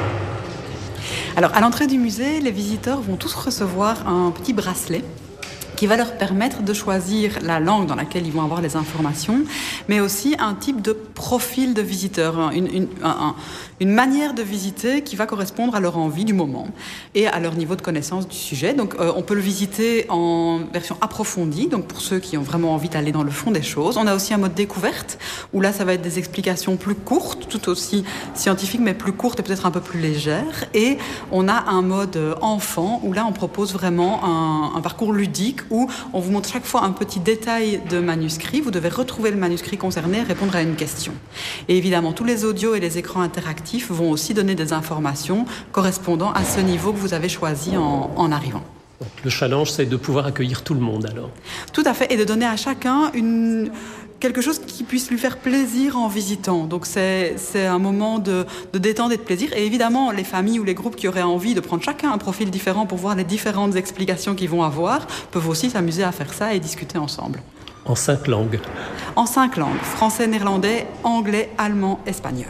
Alors, à l'entrée du musée, les visiteurs vont tous recevoir un petit bracelet qui va leur permettre de choisir la langue dans laquelle ils vont avoir les informations, mais aussi un type de profil de visiteur, une, une, un, une manière de visiter qui va correspondre à leur envie du moment et à leur niveau de connaissance du sujet. Donc euh, on peut le visiter en version approfondie, donc pour ceux qui ont vraiment envie d'aller dans le fond des choses. On a aussi un mode découverte, où là ça va être des explications plus courtes, tout aussi scientifiques, mais plus courtes et peut-être un peu plus légères. Et on a un mode enfant, où là on propose vraiment un, un parcours ludique, où on vous montre chaque fois un petit détail de manuscrit. Vous devez retrouver le manuscrit concerné et répondre à une question. Et évidemment, tous les audios et les écrans interactifs vont aussi donner des informations correspondant à ce niveau que vous avez choisi en, en arrivant. Donc, le challenge, c'est de pouvoir accueillir tout le monde alors. Tout à fait, et de donner à chacun une... quelque chose qui puisse lui faire plaisir en visitant. Donc c'est, c'est un moment de, de détente et de plaisir. Et évidemment, les familles ou les groupes qui auraient envie de prendre chacun un profil différent pour voir les différentes explications qu'ils vont avoir, peuvent aussi s'amuser à faire ça et discuter ensemble. En cinq langues. En cinq langues. Français, néerlandais, anglais, allemand, espagnol.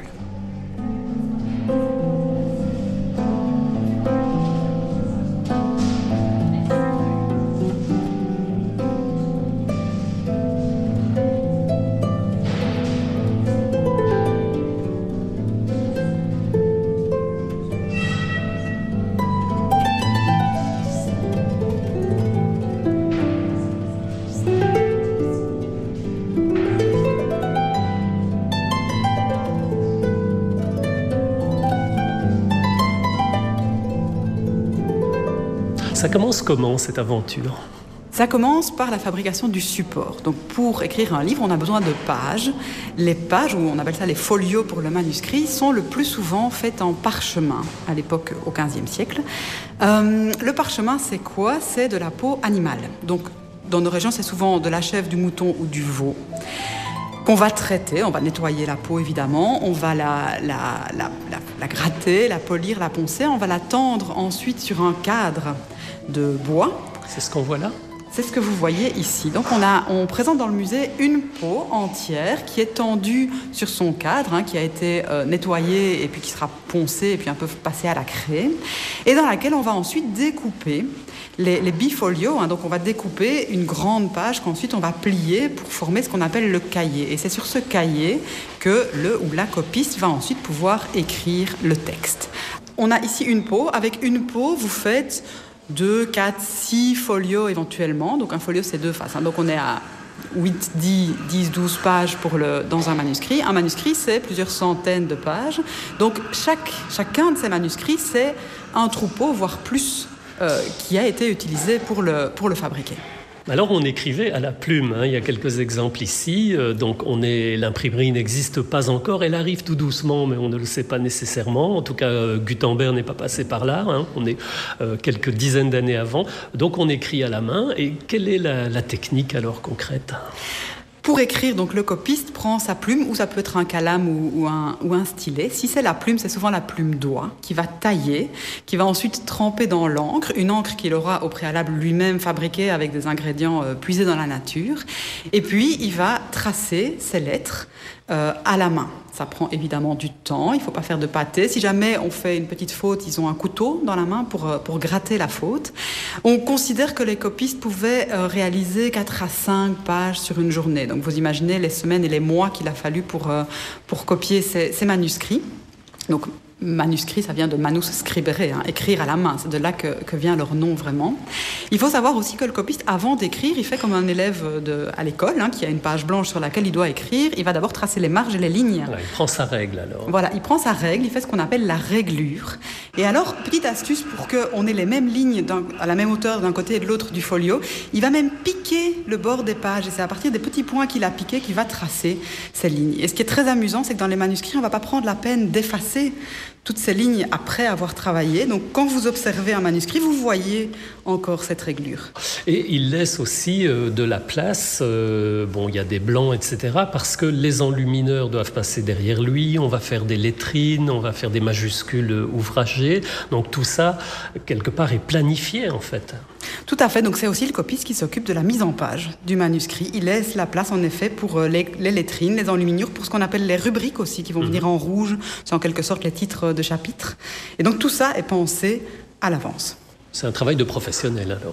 Ça commence comment, cette aventure ? Ça commence par la fabrication du support. Donc pour écrire un livre, on a besoin de pages. Les pages, ou on appelle ça les folios pour le manuscrit, sont le plus souvent faites en parchemin, à l'époque au quinzième siècle. Euh, le parchemin, c'est quoi ? C'est de la peau animale. Donc dans nos régions, c'est souvent de la chèvre, du mouton ou du veau, qu'on va traiter. On va nettoyer la peau, évidemment. On va la, la, la, la, la gratter, la polir, la poncer. On va la tendre ensuite sur un cadre de bois. C'est ce qu'on voit là ? C'est ce que vous voyez ici. Donc on, a, on présente dans le musée une peau entière qui est tendue sur son cadre, hein, qui a été euh, nettoyée et puis qui sera poncée et puis un peu passée à la craie, et dans laquelle on va ensuite découper les, les bifolios. Hein, donc on va découper une grande page qu'ensuite on va plier pour former ce qu'on appelle le cahier. Et c'est sur ce cahier que le ou la copiste va ensuite pouvoir écrire le texte. On a ici une peau. Avec une peau, vous faites deux, quatre, six folios éventuellement. Donc un folio, c'est deux faces. Hein. Donc on est à huit, dix, dix, douze pages pour le, dans un manuscrit. Un manuscrit, c'est plusieurs centaines de pages. Donc chaque, chacun de ces manuscrits, c'est un troupeau, voire plus, euh, qui a été utilisé pour le, pour le fabriquer. Alors on écrivait à la plume, hein. Il y a quelques exemples ici, euh, donc on est, l'imprimerie n'existe pas encore, elle arrive tout doucement mais on ne le sait pas nécessairement, en tout cas euh, Gutenberg n'est pas passé par là, hein. On est euh, quelques dizaines d'années avant, donc on écrit à la main. Et quelle est la, la technique alors concrète ? Pour écrire, donc, le copiste prend sa plume, ou ça peut être un calame ou, ou, un, ou un stylet. Si c'est la plume, c'est souvent la plume d'oie qui va tailler, qui va ensuite tremper dans l'encre, une encre qu'il aura au préalable lui-même fabriquée avec des ingrédients euh, puisés dans la nature. Et puis, il va tracer ses lettres euh, à la main. Ça prend évidemment du temps, il ne faut pas faire de pâté. Si jamais on fait une petite faute, ils ont un couteau dans la main pour, pour gratter la faute. On considère que les copistes pouvaient réaliser quatre à cinq pages sur une journée. Donc vous imaginez les semaines et les mois qu'il a fallu pour, pour copier ces, ces manuscrits. Donc manuscrit, ça vient de manus scribere, hein, écrire à la main, c'est de là que, que vient leur nom vraiment. Il faut savoir aussi que le copiste, avant d'écrire, il fait comme un élève de, à l'école, hein, qui a une page blanche sur laquelle il doit écrire, il va d'abord tracer les marges et les lignes. Voilà, il prend sa règle alors. Voilà, il prend sa règle, il fait ce qu'on appelle la réglure. Et alors, petite astuce pour qu'on ait les mêmes lignes d'un, à la même hauteur d'un côté et de l'autre du folio, il va même piquer le bord des pages, et c'est à partir des petits points qu'il a piqués qu'il va tracer ces lignes. Et ce qui est très amusant, c'est que dans les manuscrits, on ne va pas prendre la peine d'effacer toutes ces lignes après avoir travaillé. Donc, quand vous observez un manuscrit, vous voyez encore cette réglure. Et il laisse aussi euh, de la place. Euh, bon, il y a des blancs, et cetera, parce que les enlumineurs doivent passer derrière lui. On va faire des lettrines, on va faire des majuscules ouvragées. Donc, tout ça, quelque part, est planifié, en fait. Tout à fait. Donc, c'est aussi le copiste qui s'occupe de la mise en page du manuscrit. Il laisse la place, en effet, pour les, les lettrines, les enluminures, pour ce qu'on appelle les rubriques aussi, qui vont mmh. venir en rouge. C'est en quelque sorte les titres de chapitres. Et donc, tout ça est pensé à l'avance. C'est un travail de professionnel, alors.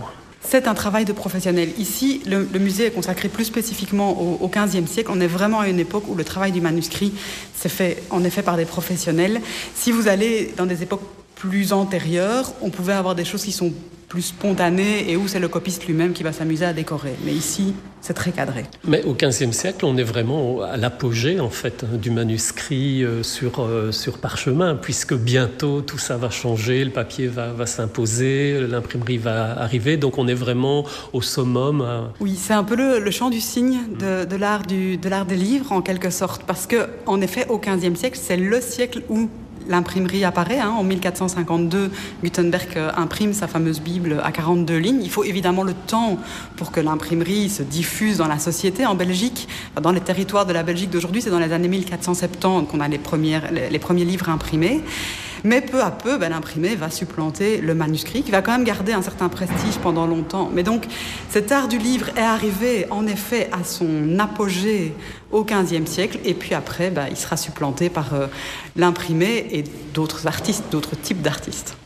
c'est un travail de professionnel. Ici, le, le musée est consacré plus spécifiquement au, au quinzième siècle. On est vraiment à une époque où le travail du manuscrit s'est fait en effet par des professionnels. Si vous allez dans des époques plus antérieures, on pouvait avoir des choses qui sont plus spontanées et où c'est le copiste lui-même qui va s'amuser à décorer. Mais ici, c'est très cadré. Mais au quinzième siècle, on est vraiment à l'apogée en fait du manuscrit euh, sur, euh, sur parchemin, puisque bientôt tout ça va changer, le papier va, va s'imposer, l'imprimerie va arriver, donc on est vraiment au summum. À... Oui, c'est un peu le, le chant du cygne de, de, l'art du, de l'art des livres en quelque sorte, parce que en effet, au quinzième siècle, c'est le siècle où l'imprimerie apparaît. Hein. En mille quatre cent cinquante-deux, Gutenberg euh, imprime sa fameuse Bible à quarante-deux lignes. Il faut évidemment le temps pour que l'imprimerie se diffuse dans la société en Belgique. Dans les territoires de la Belgique d'aujourd'hui, c'est dans les années mille quatre cent soixante-dix qu'on a les, premières, les, les premiers livres imprimés. Mais peu à peu, ben, l'imprimé va supplanter le manuscrit, qui va quand même garder un certain prestige pendant longtemps. Mais donc, cet art du livre est arrivé, en effet, à son apogée au quinzième siècle. Et puis après, ben, il sera supplanté par euh, l'imprimé et d'autres artistes, d'autres types d'artistes.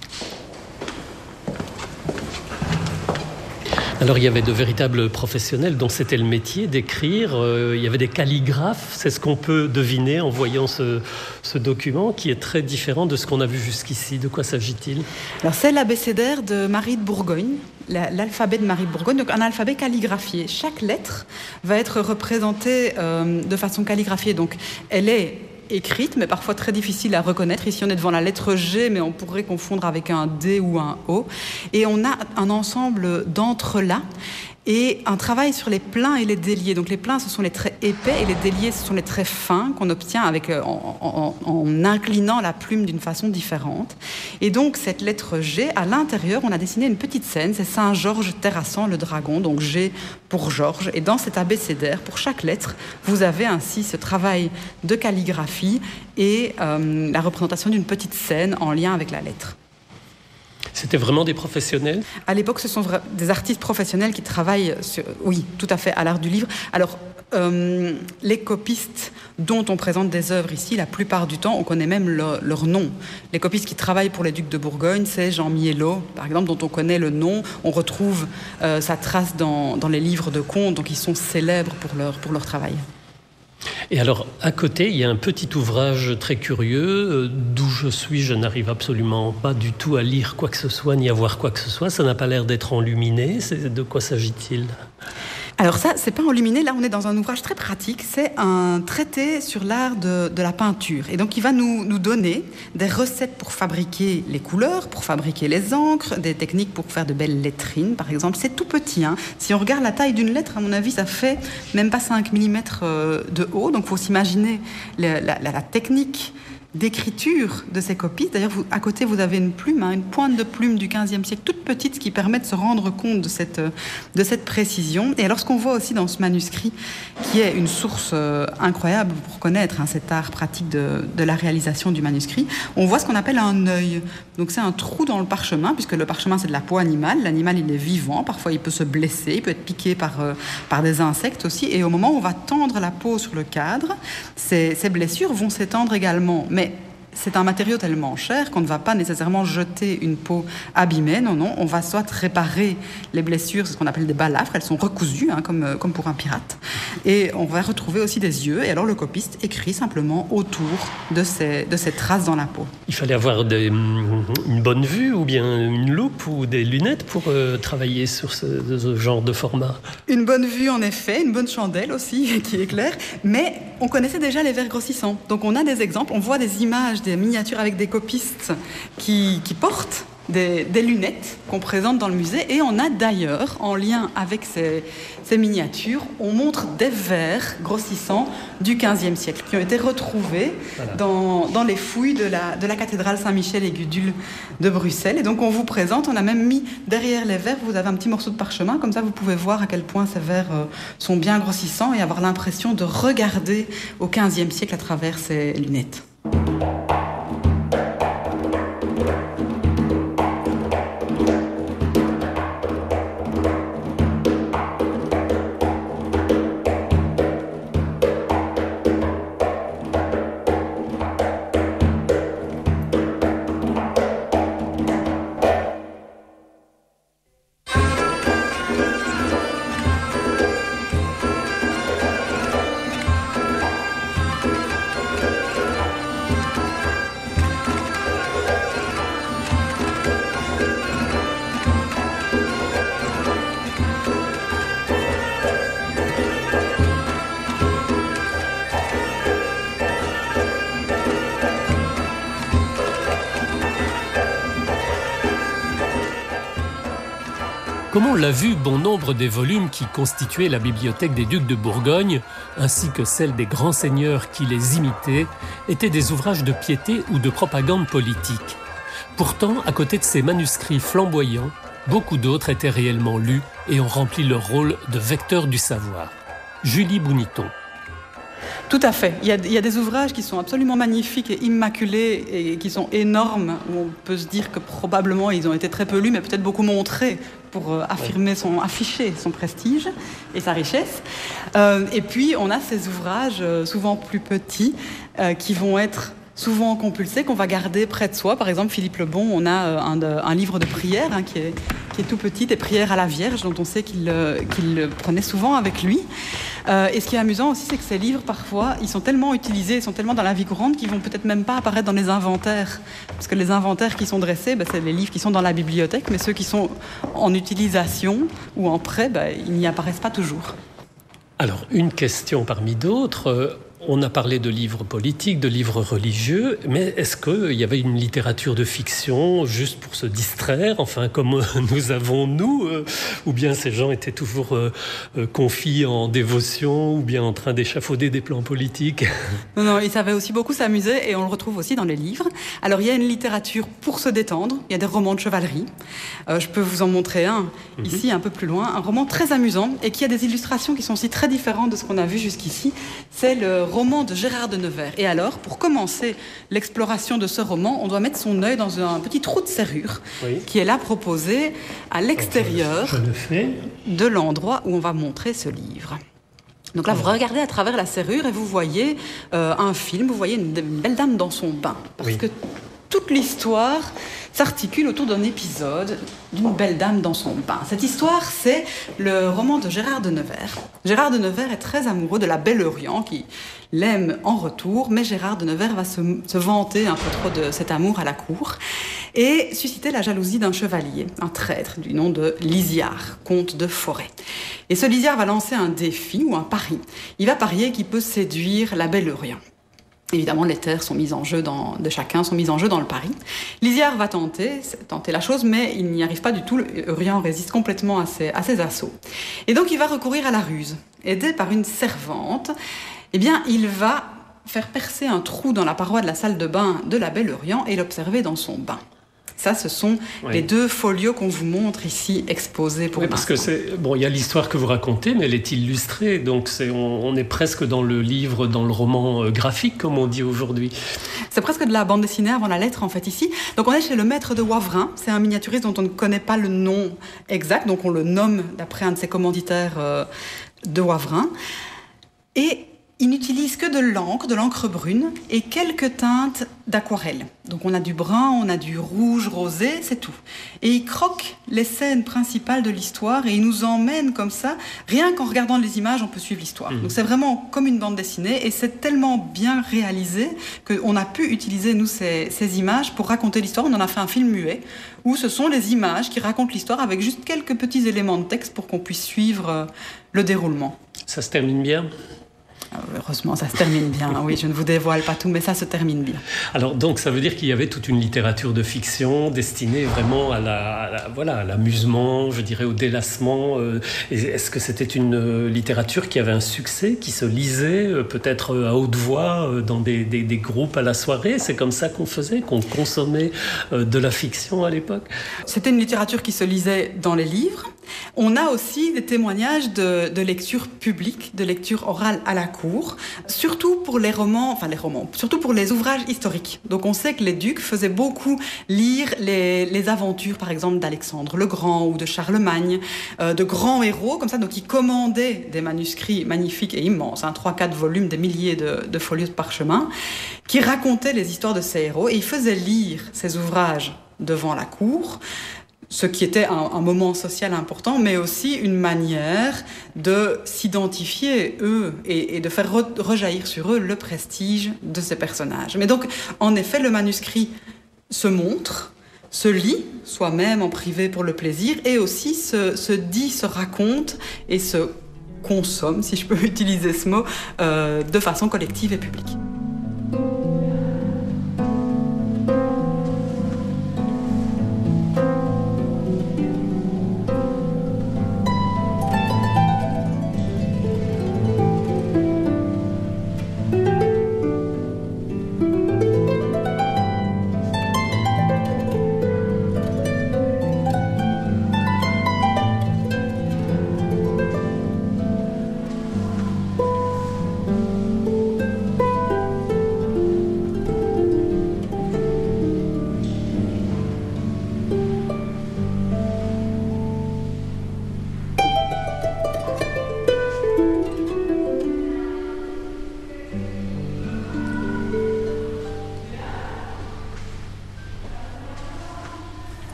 Alors il y avait de véritables professionnels dont c'était le métier d'écrire, euh, il y avait des calligraphes, c'est ce qu'on peut deviner en voyant ce, ce document qui est très différent de ce qu'on a vu jusqu'ici. De quoi s'agit-il ? Alors c'est l'abécédaire de Marie de Bourgogne, l'alphabet de Marie de Bourgogne, donc un alphabet calligraphié. Chaque lettre va être représentée euh, de façon calligraphiée, donc elle est écrite, mais parfois très difficile à reconnaître. Ici, on est devant la lettre G, mais on pourrait confondre avec un D ou un O. Et on a un ensemble d'entrelacs et un travail sur les pleins et les déliés. Donc les pleins, ce sont les traits épais et les déliés, ce sont les traits fins qu'on obtient avec, en, en, en inclinant la plume d'une façon différente. Et donc cette lettre G, à l'intérieur, on a dessiné une petite scène, c'est Saint-Georges terrassant le dragon, donc G pour Georges. Et dans cet abécédaire, pour chaque lettre, vous avez ainsi ce travail de calligraphie et euh, la représentation d'une petite scène en lien avec la lettre. C'était vraiment des professionnels ? À l'époque, ce sont des artistes professionnels qui travaillent, sur, oui, tout à fait, à l'art du livre. Alors, euh, les copistes dont on présente des œuvres ici, la plupart du temps, on connaît même leur, leur nom. Les copistes qui travaillent pour les ducs de Bourgogne, c'est Jean Miellot, par exemple, dont on connaît le nom. On retrouve euh, sa trace dans, dans les livres de contes, donc ils sont célèbres pour leur, pour leur travail. Et alors, à côté, il y a un petit ouvrage très curieux. D'où je suis, je n'arrive absolument pas du tout à lire quoi que ce soit, ni à voir quoi que ce soit. Ça n'a pas l'air d'être enluminé. C'est, de quoi s'agit-il ? Alors ça, c'est pas enluminé. Là, on est dans un ouvrage très pratique. C'est un traité sur l'art de, de la peinture. Et donc, il va nous, nous donner des recettes pour fabriquer les couleurs, pour fabriquer les encres, des techniques pour faire de belles lettrines, par exemple. C'est tout petit. Hein. Si on regarde la taille d'une lettre, à mon avis, ça fait même pas cinq millimètres de haut. Donc, il faut s'imaginer la, la, la technique d'écriture de ces copies. D'ailleurs, vous, à côté, vous avez une plume, hein, une pointe de plume du quinzième siècle, toute petite, ce qui permet de se rendre compte de cette, de cette précision. Et alors, ce qu'on voit aussi dans ce manuscrit, qui est une source euh, incroyable pour connaître hein, cet art pratique de, de la réalisation du manuscrit, on voit ce qu'on appelle un œil. Donc, c'est un trou dans le parchemin, puisque le parchemin, c'est de la peau animale. L'animal, il est vivant. Parfois, il peut se blesser, il peut être piqué par, euh, par des insectes aussi. Et au moment où on va tendre la peau sur le cadre, ces, ces blessures vont s'étendre également. Mais c'est un matériau tellement cher qu'on ne va pas nécessairement jeter une peau abîmée. Non, non, on va soit réparer les blessures, c'est ce qu'on appelle des balafres, elles sont recousues, hein, comme, comme pour un pirate. Et on va retrouver aussi des yeux. Et alors le copiste écrit simplement autour de ces, de ces traces dans la peau. Il fallait avoir des, une bonne vue ou bien une loupe ou des lunettes pour euh, travailler sur ce, ce genre de format. Une bonne vue en effet, une bonne chandelle aussi qui éclaire. Mais on connaissait déjà les verres grossissants. Donc on a des exemples, on voit des images, des miniatures avec des copistes qui, qui portent des, des lunettes qu'on présente dans le musée. Et on a d'ailleurs, en lien avec ces, ces miniatures, on montre des verres grossissants du quinzième siècle qui ont été retrouvés voilà. dans, dans les fouilles de la, de la cathédrale Saint-Michel et Gudule de Bruxelles. Et donc on vous présente, on a même mis derrière les verres, vous avez un petit morceau de parchemin, comme ça vous pouvez voir à quel point ces verres euh, sont bien grossissants et avoir l'impression de regarder au quinzième siècle à travers ces lunettes. Comme on l'a vu, bon nombre des volumes qui constituaient la bibliothèque des ducs de Bourgogne, ainsi que celle des grands seigneurs qui les imitaient, étaient des ouvrages de piété ou de propagande politique. Pourtant, à côté de ces manuscrits flamboyants, beaucoup d'autres étaient réellement lus et ont rempli leur rôle de vecteur du savoir. Julie Bouniton. Tout à fait. Il y, a, il y a des ouvrages qui sont absolument magnifiques et immaculés et qui sont énormes, où on peut se dire que probablement ils ont été très peu lus, mais peut-être beaucoup montrés pour euh, affirmer son, afficher son prestige et sa richesse. Euh, et puis, on a ces ouvrages euh, souvent plus petits euh, qui vont être souvent compulsés, qu'on va garder près de soi. Par exemple, Philippe le Bon, on a un, un livre de prières hein, qui, est, qui est tout petit, des prières à la Vierge, dont on sait qu'il, qu'il le prenait souvent avec lui. Euh, et ce qui est amusant aussi, c'est que ces livres, parfois, ils sont tellement utilisés, ils sont tellement dans la vie courante qu'ils vont peut-être même pas apparaître dans les inventaires. Parce que les inventaires qui sont dressés, ben, c'est les livres qui sont dans la bibliothèque, mais ceux qui sont en utilisation ou en prêt, ben, ils n'y apparaissent pas toujours. Alors, une question parmi d'autres. On a parlé de livres politiques, de livres religieux, mais est-ce qu'il y avait une littérature de fiction juste pour se distraire, enfin comme nous avons nous, euh, ou bien ces gens étaient toujours euh, euh, confis en dévotion, ou bien en train d'échafauder des plans politiques? Non, non, ils savaient aussi beaucoup s'amuser, et on le retrouve aussi dans les livres. Alors il y a une littérature pour se détendre, il y a des romans de chevalerie. Euh, je peux vous en montrer un, mm-hmm. ici, un peu plus loin, un roman très amusant, et qui a des illustrations qui sont aussi très différentes de ce qu'on a vu jusqu'ici. C'est le roman de Gérard de Nevers. Et alors, pour commencer l'exploration de ce roman, on doit mettre son œil dans un petit trou de serrure oui. qui est là proposé à l'extérieur je, je de l'endroit où on va montrer ce livre. Donc là, vous regardez à travers la serrure et vous voyez euh, un film, vous voyez une, une belle dame dans son bain. Parce oui. que toute l'histoire s'articule autour d'un épisode d'une belle dame dans son bain. Cette histoire, c'est le roman de Gérard de Nevers. Gérard de Nevers est très amoureux de la belle Orient, qui l'aime en retour, mais Gérard de Nevers va se, se vanter un peu trop de cet amour à la cour et susciter la jalousie d'un chevalier, un traître du nom de Lisiard, comte de Forêt. Et ce Lisiard va lancer un défi ou un pari. Il va parier qu'il peut séduire la belle Orient. Évidemment, les terres sont mises en jeu dans, de chacun sont mises en jeu dans le pari. Lisiard va tenter, tenter la chose, mais il n'y arrive pas du tout. Orient résiste complètement à ses, à ses assauts. Et donc, il va recourir à la ruse. Aidé par une servante, eh bien, il va faire percer un trou dans la paroi de la salle de bain de la belle Orient et l'observer dans son bain. Ça, ce sont oui. les deux folios qu'on vous montre ici exposés pour oui, parce que c'est bon, il y a l'histoire que vous racontez, mais elle est illustrée, donc c'est on, on est presque dans le livre, dans le roman euh, graphique, comme on dit aujourd'hui. C'est presque de la bande dessinée avant la lettre, en fait, ici. Donc on est chez le maître de Wavrin. C'est un miniaturiste dont on ne connaît pas le nom exact, donc on le nomme d'après un de ses commanditaires euh, de Wavrin. Et il n'utilise que de l'encre, de l'encre brune et quelques teintes d'aquarelle. Donc on a du brun, on a du rouge, rosé, c'est tout. Et il croque les scènes principales de l'histoire et il nous emmène comme ça. Rien qu'en regardant les images, on peut suivre l'histoire. Mmh. Donc c'est vraiment comme une bande dessinée et c'est tellement bien réalisé qu'on a pu utiliser, nous, ces, ces images pour raconter l'histoire. On en a fait un film muet où ce sont les images qui racontent l'histoire avec juste quelques petits éléments de texte pour qu'on puisse suivre le déroulement. Ça se termine bien ? Heureusement, ça se termine bien. Oui, je ne vous dévoile pas tout, mais ça se termine bien. Alors, donc, ça veut dire qu'il y avait toute une littérature de fiction destinée vraiment à, la, à, la, voilà, à l'amusement, je dirais au délassement. Euh, est-ce que c'était une euh, littérature qui avait un succès, qui se lisait euh, peut-être à haute voix euh, dans des, des, des groupes à la soirée? C'est comme ça qu'on faisait, qu'on consommait euh, de la fiction à l'époque? C'était une littérature qui se lisait dans les livres. On a aussi des témoignages de, de lecture publique, de lecture orale à la cour, surtout pour les romans, enfin les romans, surtout pour les ouvrages historiques. Donc on sait que les ducs faisaient beaucoup lire les, les aventures, par exemple, d'Alexandre le Grand ou de Charlemagne, euh, de grands héros, comme ça, donc ils commandaient des manuscrits magnifiques et immenses, hein, trois quatre volumes, des milliers de, de folios de parchemin, qui racontaient les histoires de ces héros, et ils faisaient lire ces ouvrages devant la cour, ce qui était un, un moment social important, mais aussi une manière de s'identifier, eux, et, et de faire re, rejaillir sur eux le prestige de ces personnages. Mais donc, en effet, le manuscrit se montre, se lit, soi-même en privé pour le plaisir, et aussi se, se dit, se raconte et se consomme, si je peux utiliser ce mot, euh, de façon collective et publique.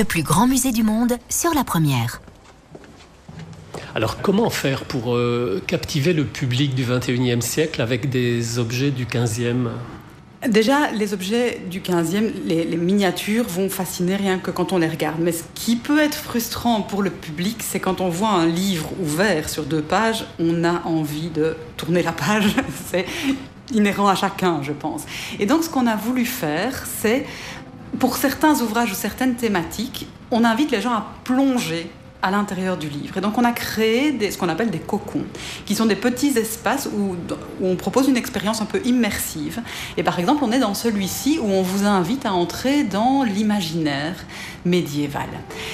Le plus grand musée du monde sur la première. Alors comment faire pour euh, captiver le public du vingt et unième siècle avec des objets du quinzième ? Déjà, les objets du quinzième, les, les miniatures vont fasciner rien que quand on les regarde. Mais ce qui peut être frustrant pour le public, c'est quand on voit un livre ouvert sur deux pages, on a envie de tourner la page. C'est inhérent à chacun, je pense. Et donc, ce qu'on a voulu faire, c'est, pour certains ouvrages ou certaines thématiques, on invite les gens à plonger à l'intérieur du livre. Et donc on a créé des, ce qu'on appelle des cocons, qui sont des petits espaces où, où on propose une expérience un peu immersive. Et par exemple, on est dans celui-ci où on vous invite à entrer dans l'imaginaire médiéval.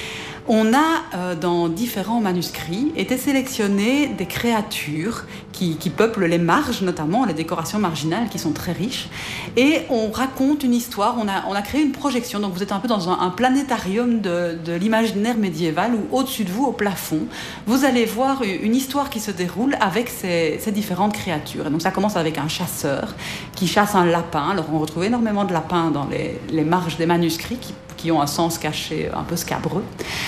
On a, euh, dans différents manuscrits, été sélectionné des créatures qui, qui peuplent les marges, notamment les décorations marginales qui sont très riches. Et on raconte une histoire, on a, on a créé une projection. Donc vous êtes un peu dans un, un planétarium de, de l'imaginaire médiéval où au-dessus de vous, au plafond, vous allez voir une histoire qui se déroule avec ces, ces différentes créatures. Et donc ça commence avec un chasseur qui chasse un lapin. Alors on retrouve énormément de lapins dans les, les marges des manuscrits qui qui ont un sens caché un peu scabreux.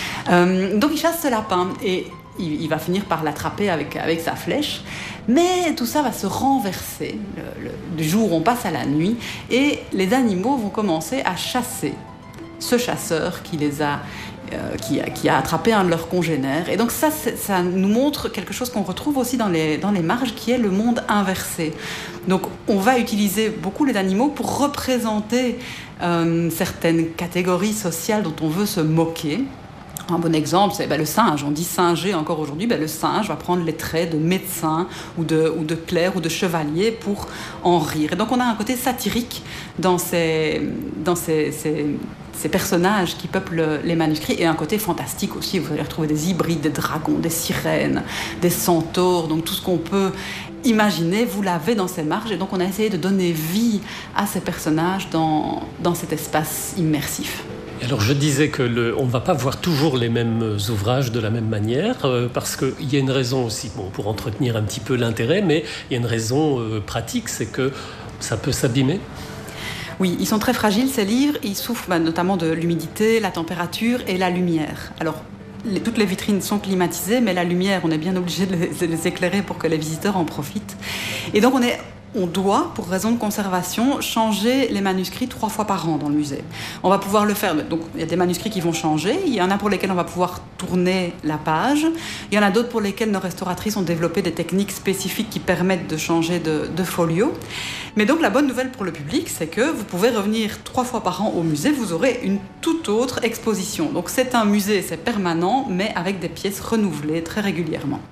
Euh, donc il chasse ce lapin et il, il va finir par l'attraper avec, avec sa flèche. Mais tout ça va se renverser le, le, du jour où on passe à la nuit et les animaux vont commencer à chasser ce chasseur qui les a Euh, qui, a, qui a attrapé un de leurs congénères. Et donc ça, ça nous montre quelque chose qu'on retrouve aussi dans les, dans les marges, qui est le monde inversé. Donc on va utiliser beaucoup les animaux pour représenter euh, certaines catégories sociales dont on veut se moquer. Un bon exemple, c'est ben, le singe. On dit singer encore aujourd'hui. Ben, le singe va prendre les traits de médecin ou de, ou de clerc ou de chevalier pour en rire. Et donc on a un côté satirique dans ces, dans ces, ces, ces personnages qui peuplent les manuscrits et un côté fantastique aussi. Vous allez retrouver des hybrides, des dragons, des sirènes, des centaures. Donc tout ce qu'on peut imaginer, vous l'avez dans ces marges. Et donc on a essayé de donner vie à ces personnages dans, dans cet espace immersif. Alors je disais que le, on ne va pas voir toujours les mêmes ouvrages de la même manière euh, parce qu'il y a une raison aussi, bon, pour entretenir un petit peu l'intérêt, mais il y a une raison euh, pratique, c'est que ça peut s'abîmer. Oui, ils sont très fragiles ces livres, ils souffrent bah, notamment de l'humidité, la température et la lumière. Alors les, toutes les vitrines sont climatisées, mais la lumière, on est bien obligé de les, de les éclairer pour que les visiteurs en profitent. Et donc on est... On doit, pour raison de conservation, changer les manuscrits trois fois par an dans le musée. On va pouvoir le faire. Donc, il y a des manuscrits qui vont changer. Il y en a pour lesquels on va pouvoir tourner la page. Il y en a d'autres pour lesquels nos restauratrices ont développé des techniques spécifiques qui permettent de changer de, de folio. Mais donc, la bonne nouvelle pour le public, c'est que vous pouvez revenir trois fois par an au musée. Vous aurez une toute autre exposition. Donc, c'est un musée, c'est permanent, mais avec des pièces renouvelées très régulièrement.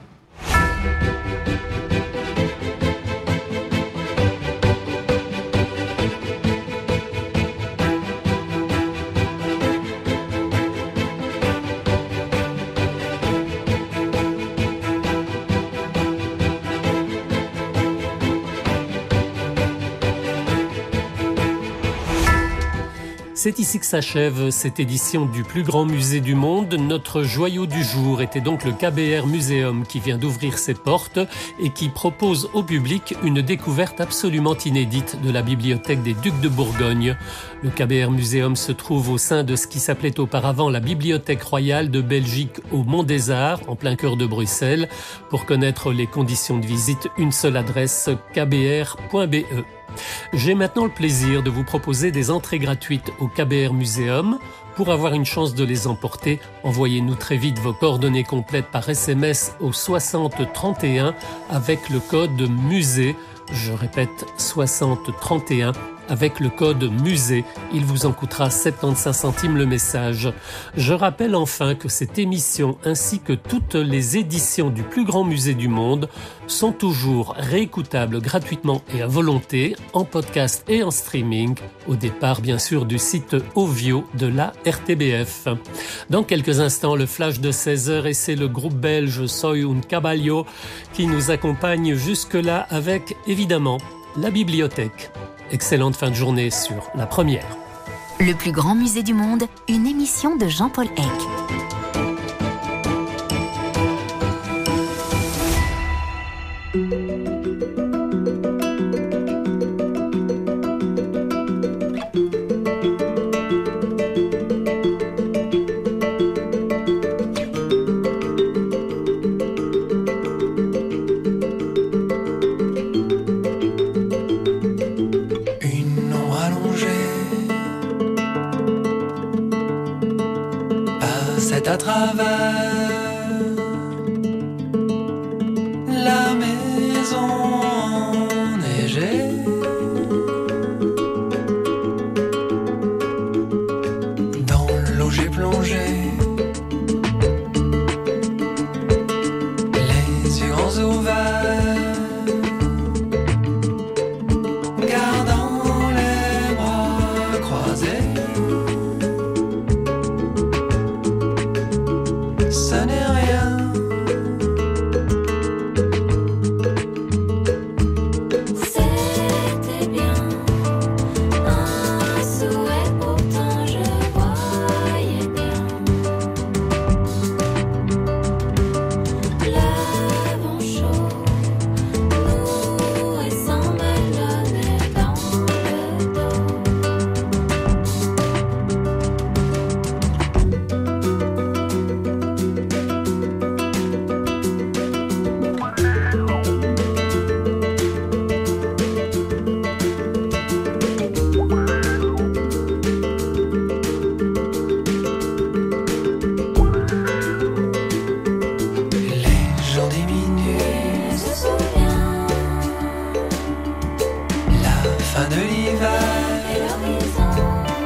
C'est ici que s'achève cette édition du plus grand musée du monde. Notre joyau du jour était donc le K B R Museum qui vient d'ouvrir ses portes et qui propose au public une découverte absolument inédite de la bibliothèque des Ducs de Bourgogne. Le K B R Museum se trouve au sein de ce qui s'appelait auparavant la Bibliothèque royale de Belgique au Mont des Arts, en plein cœur de Bruxelles. Pour connaître les conditions de visite, une seule adresse, k b r point b e. J'ai maintenant le plaisir de vous proposer des entrées gratuites au K B R Museum. Pour avoir une chance de les emporter, envoyez-nous très vite vos coordonnées complètes par S M S au soixante trente et un avec le code musée. Je répète, soixante trente et un avec le code musée. Il vous en coûtera soixante-quinze centimes le message. Je rappelle enfin que cette émission ainsi que toutes les éditions du plus grand musée du monde sont toujours réécoutables gratuitement et à volonté en podcast et en streaming, au départ bien sûr du site Ovio de la R T B F. Dans quelques instants, le flash de seize heures et c'est le groupe belge Soy un Caballo qui nous accompagne jusque-là avec évidemment la bibliothèque. Excellente fin de journée sur La Première. Le plus grand musée du monde, une émission de Jean-Paul Eck. la maison enneigée. Dans l'eau j'ai plongé, les yeux grands ouverts, gardant les bras croisés. Ce n'est rien. C'était bien un souhait, pourtant je voyais bien le vent chaud nous et sans me donner dans le dos. Les jours diminuent, Je me souviens la fin de l'hiver et l'horizon.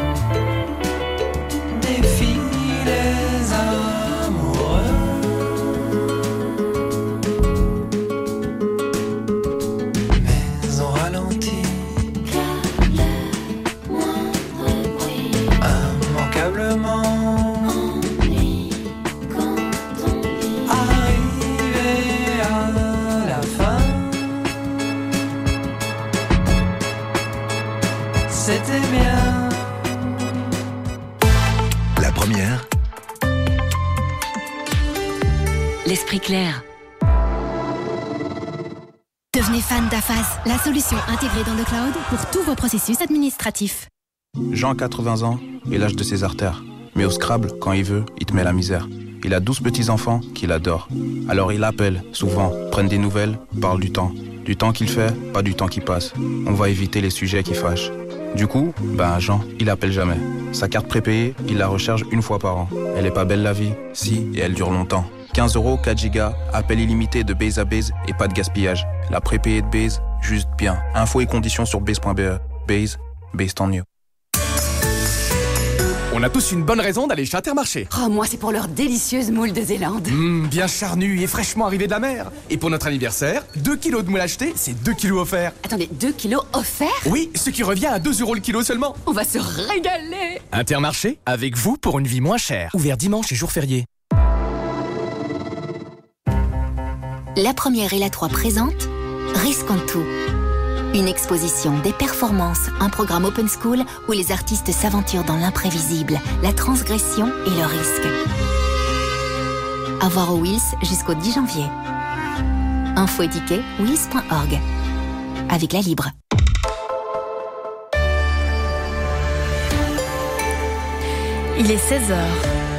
défie les amoureux. Mais on ralentit Le moindre bruit immanquablement. ennuie quand on lit. Arrivé à la fin, c'était bien. La première, L'esprit clair. Devenez fan d'Afaz, la solution intégrée dans le cloud pour tous vos processus administratifs. Jean a quatre-vingts ans et l'âge de ses artères. Mais au Scrabble, quand il veut, il te met la misère. Il a douze petits-enfants qu'il adore. Alors il appelle, souvent, prenne des nouvelles, parle du temps. Du temps qu'il fait, pas du temps qui passe. On va éviter les sujets qui fâchent. Du coup, ben Jean, il appelle jamais. Sa carte prépayée, il la recharge une fois par an. Elle est pas belle la vie? Si, et elle dure longtemps. quinze euros, quatre gigas, appel illimité de base à base et pas de gaspillage. La prépayée de base, juste bien. Infos et conditions sur base point b e. Base, base tant mieux. On a tous une bonne raison d'aller chez Intermarché. Oh, moi, c'est pour leur délicieuse moule de Zélande. Mmh, bien charnue et fraîchement arrivée de la mer. Et pour notre anniversaire, deux kilos de moule acheté, c'est deux kilos offerts. Attendez, deux kilos offerts? Oui, ce qui revient à deux euros le kilo seulement. On va se régaler. Intermarché, avec vous pour une vie moins chère. Ouvert dimanche et jours fériés. La première et la trois présentent Risquons tout. Une exposition des performances, un programme open school où les artistes s'aventurent dans l'imprévisible, la transgression et le risque. À voir au Wills jusqu'au dix janvier. Info et ticket, wills point org. Avec la Libre. Il est seize heures.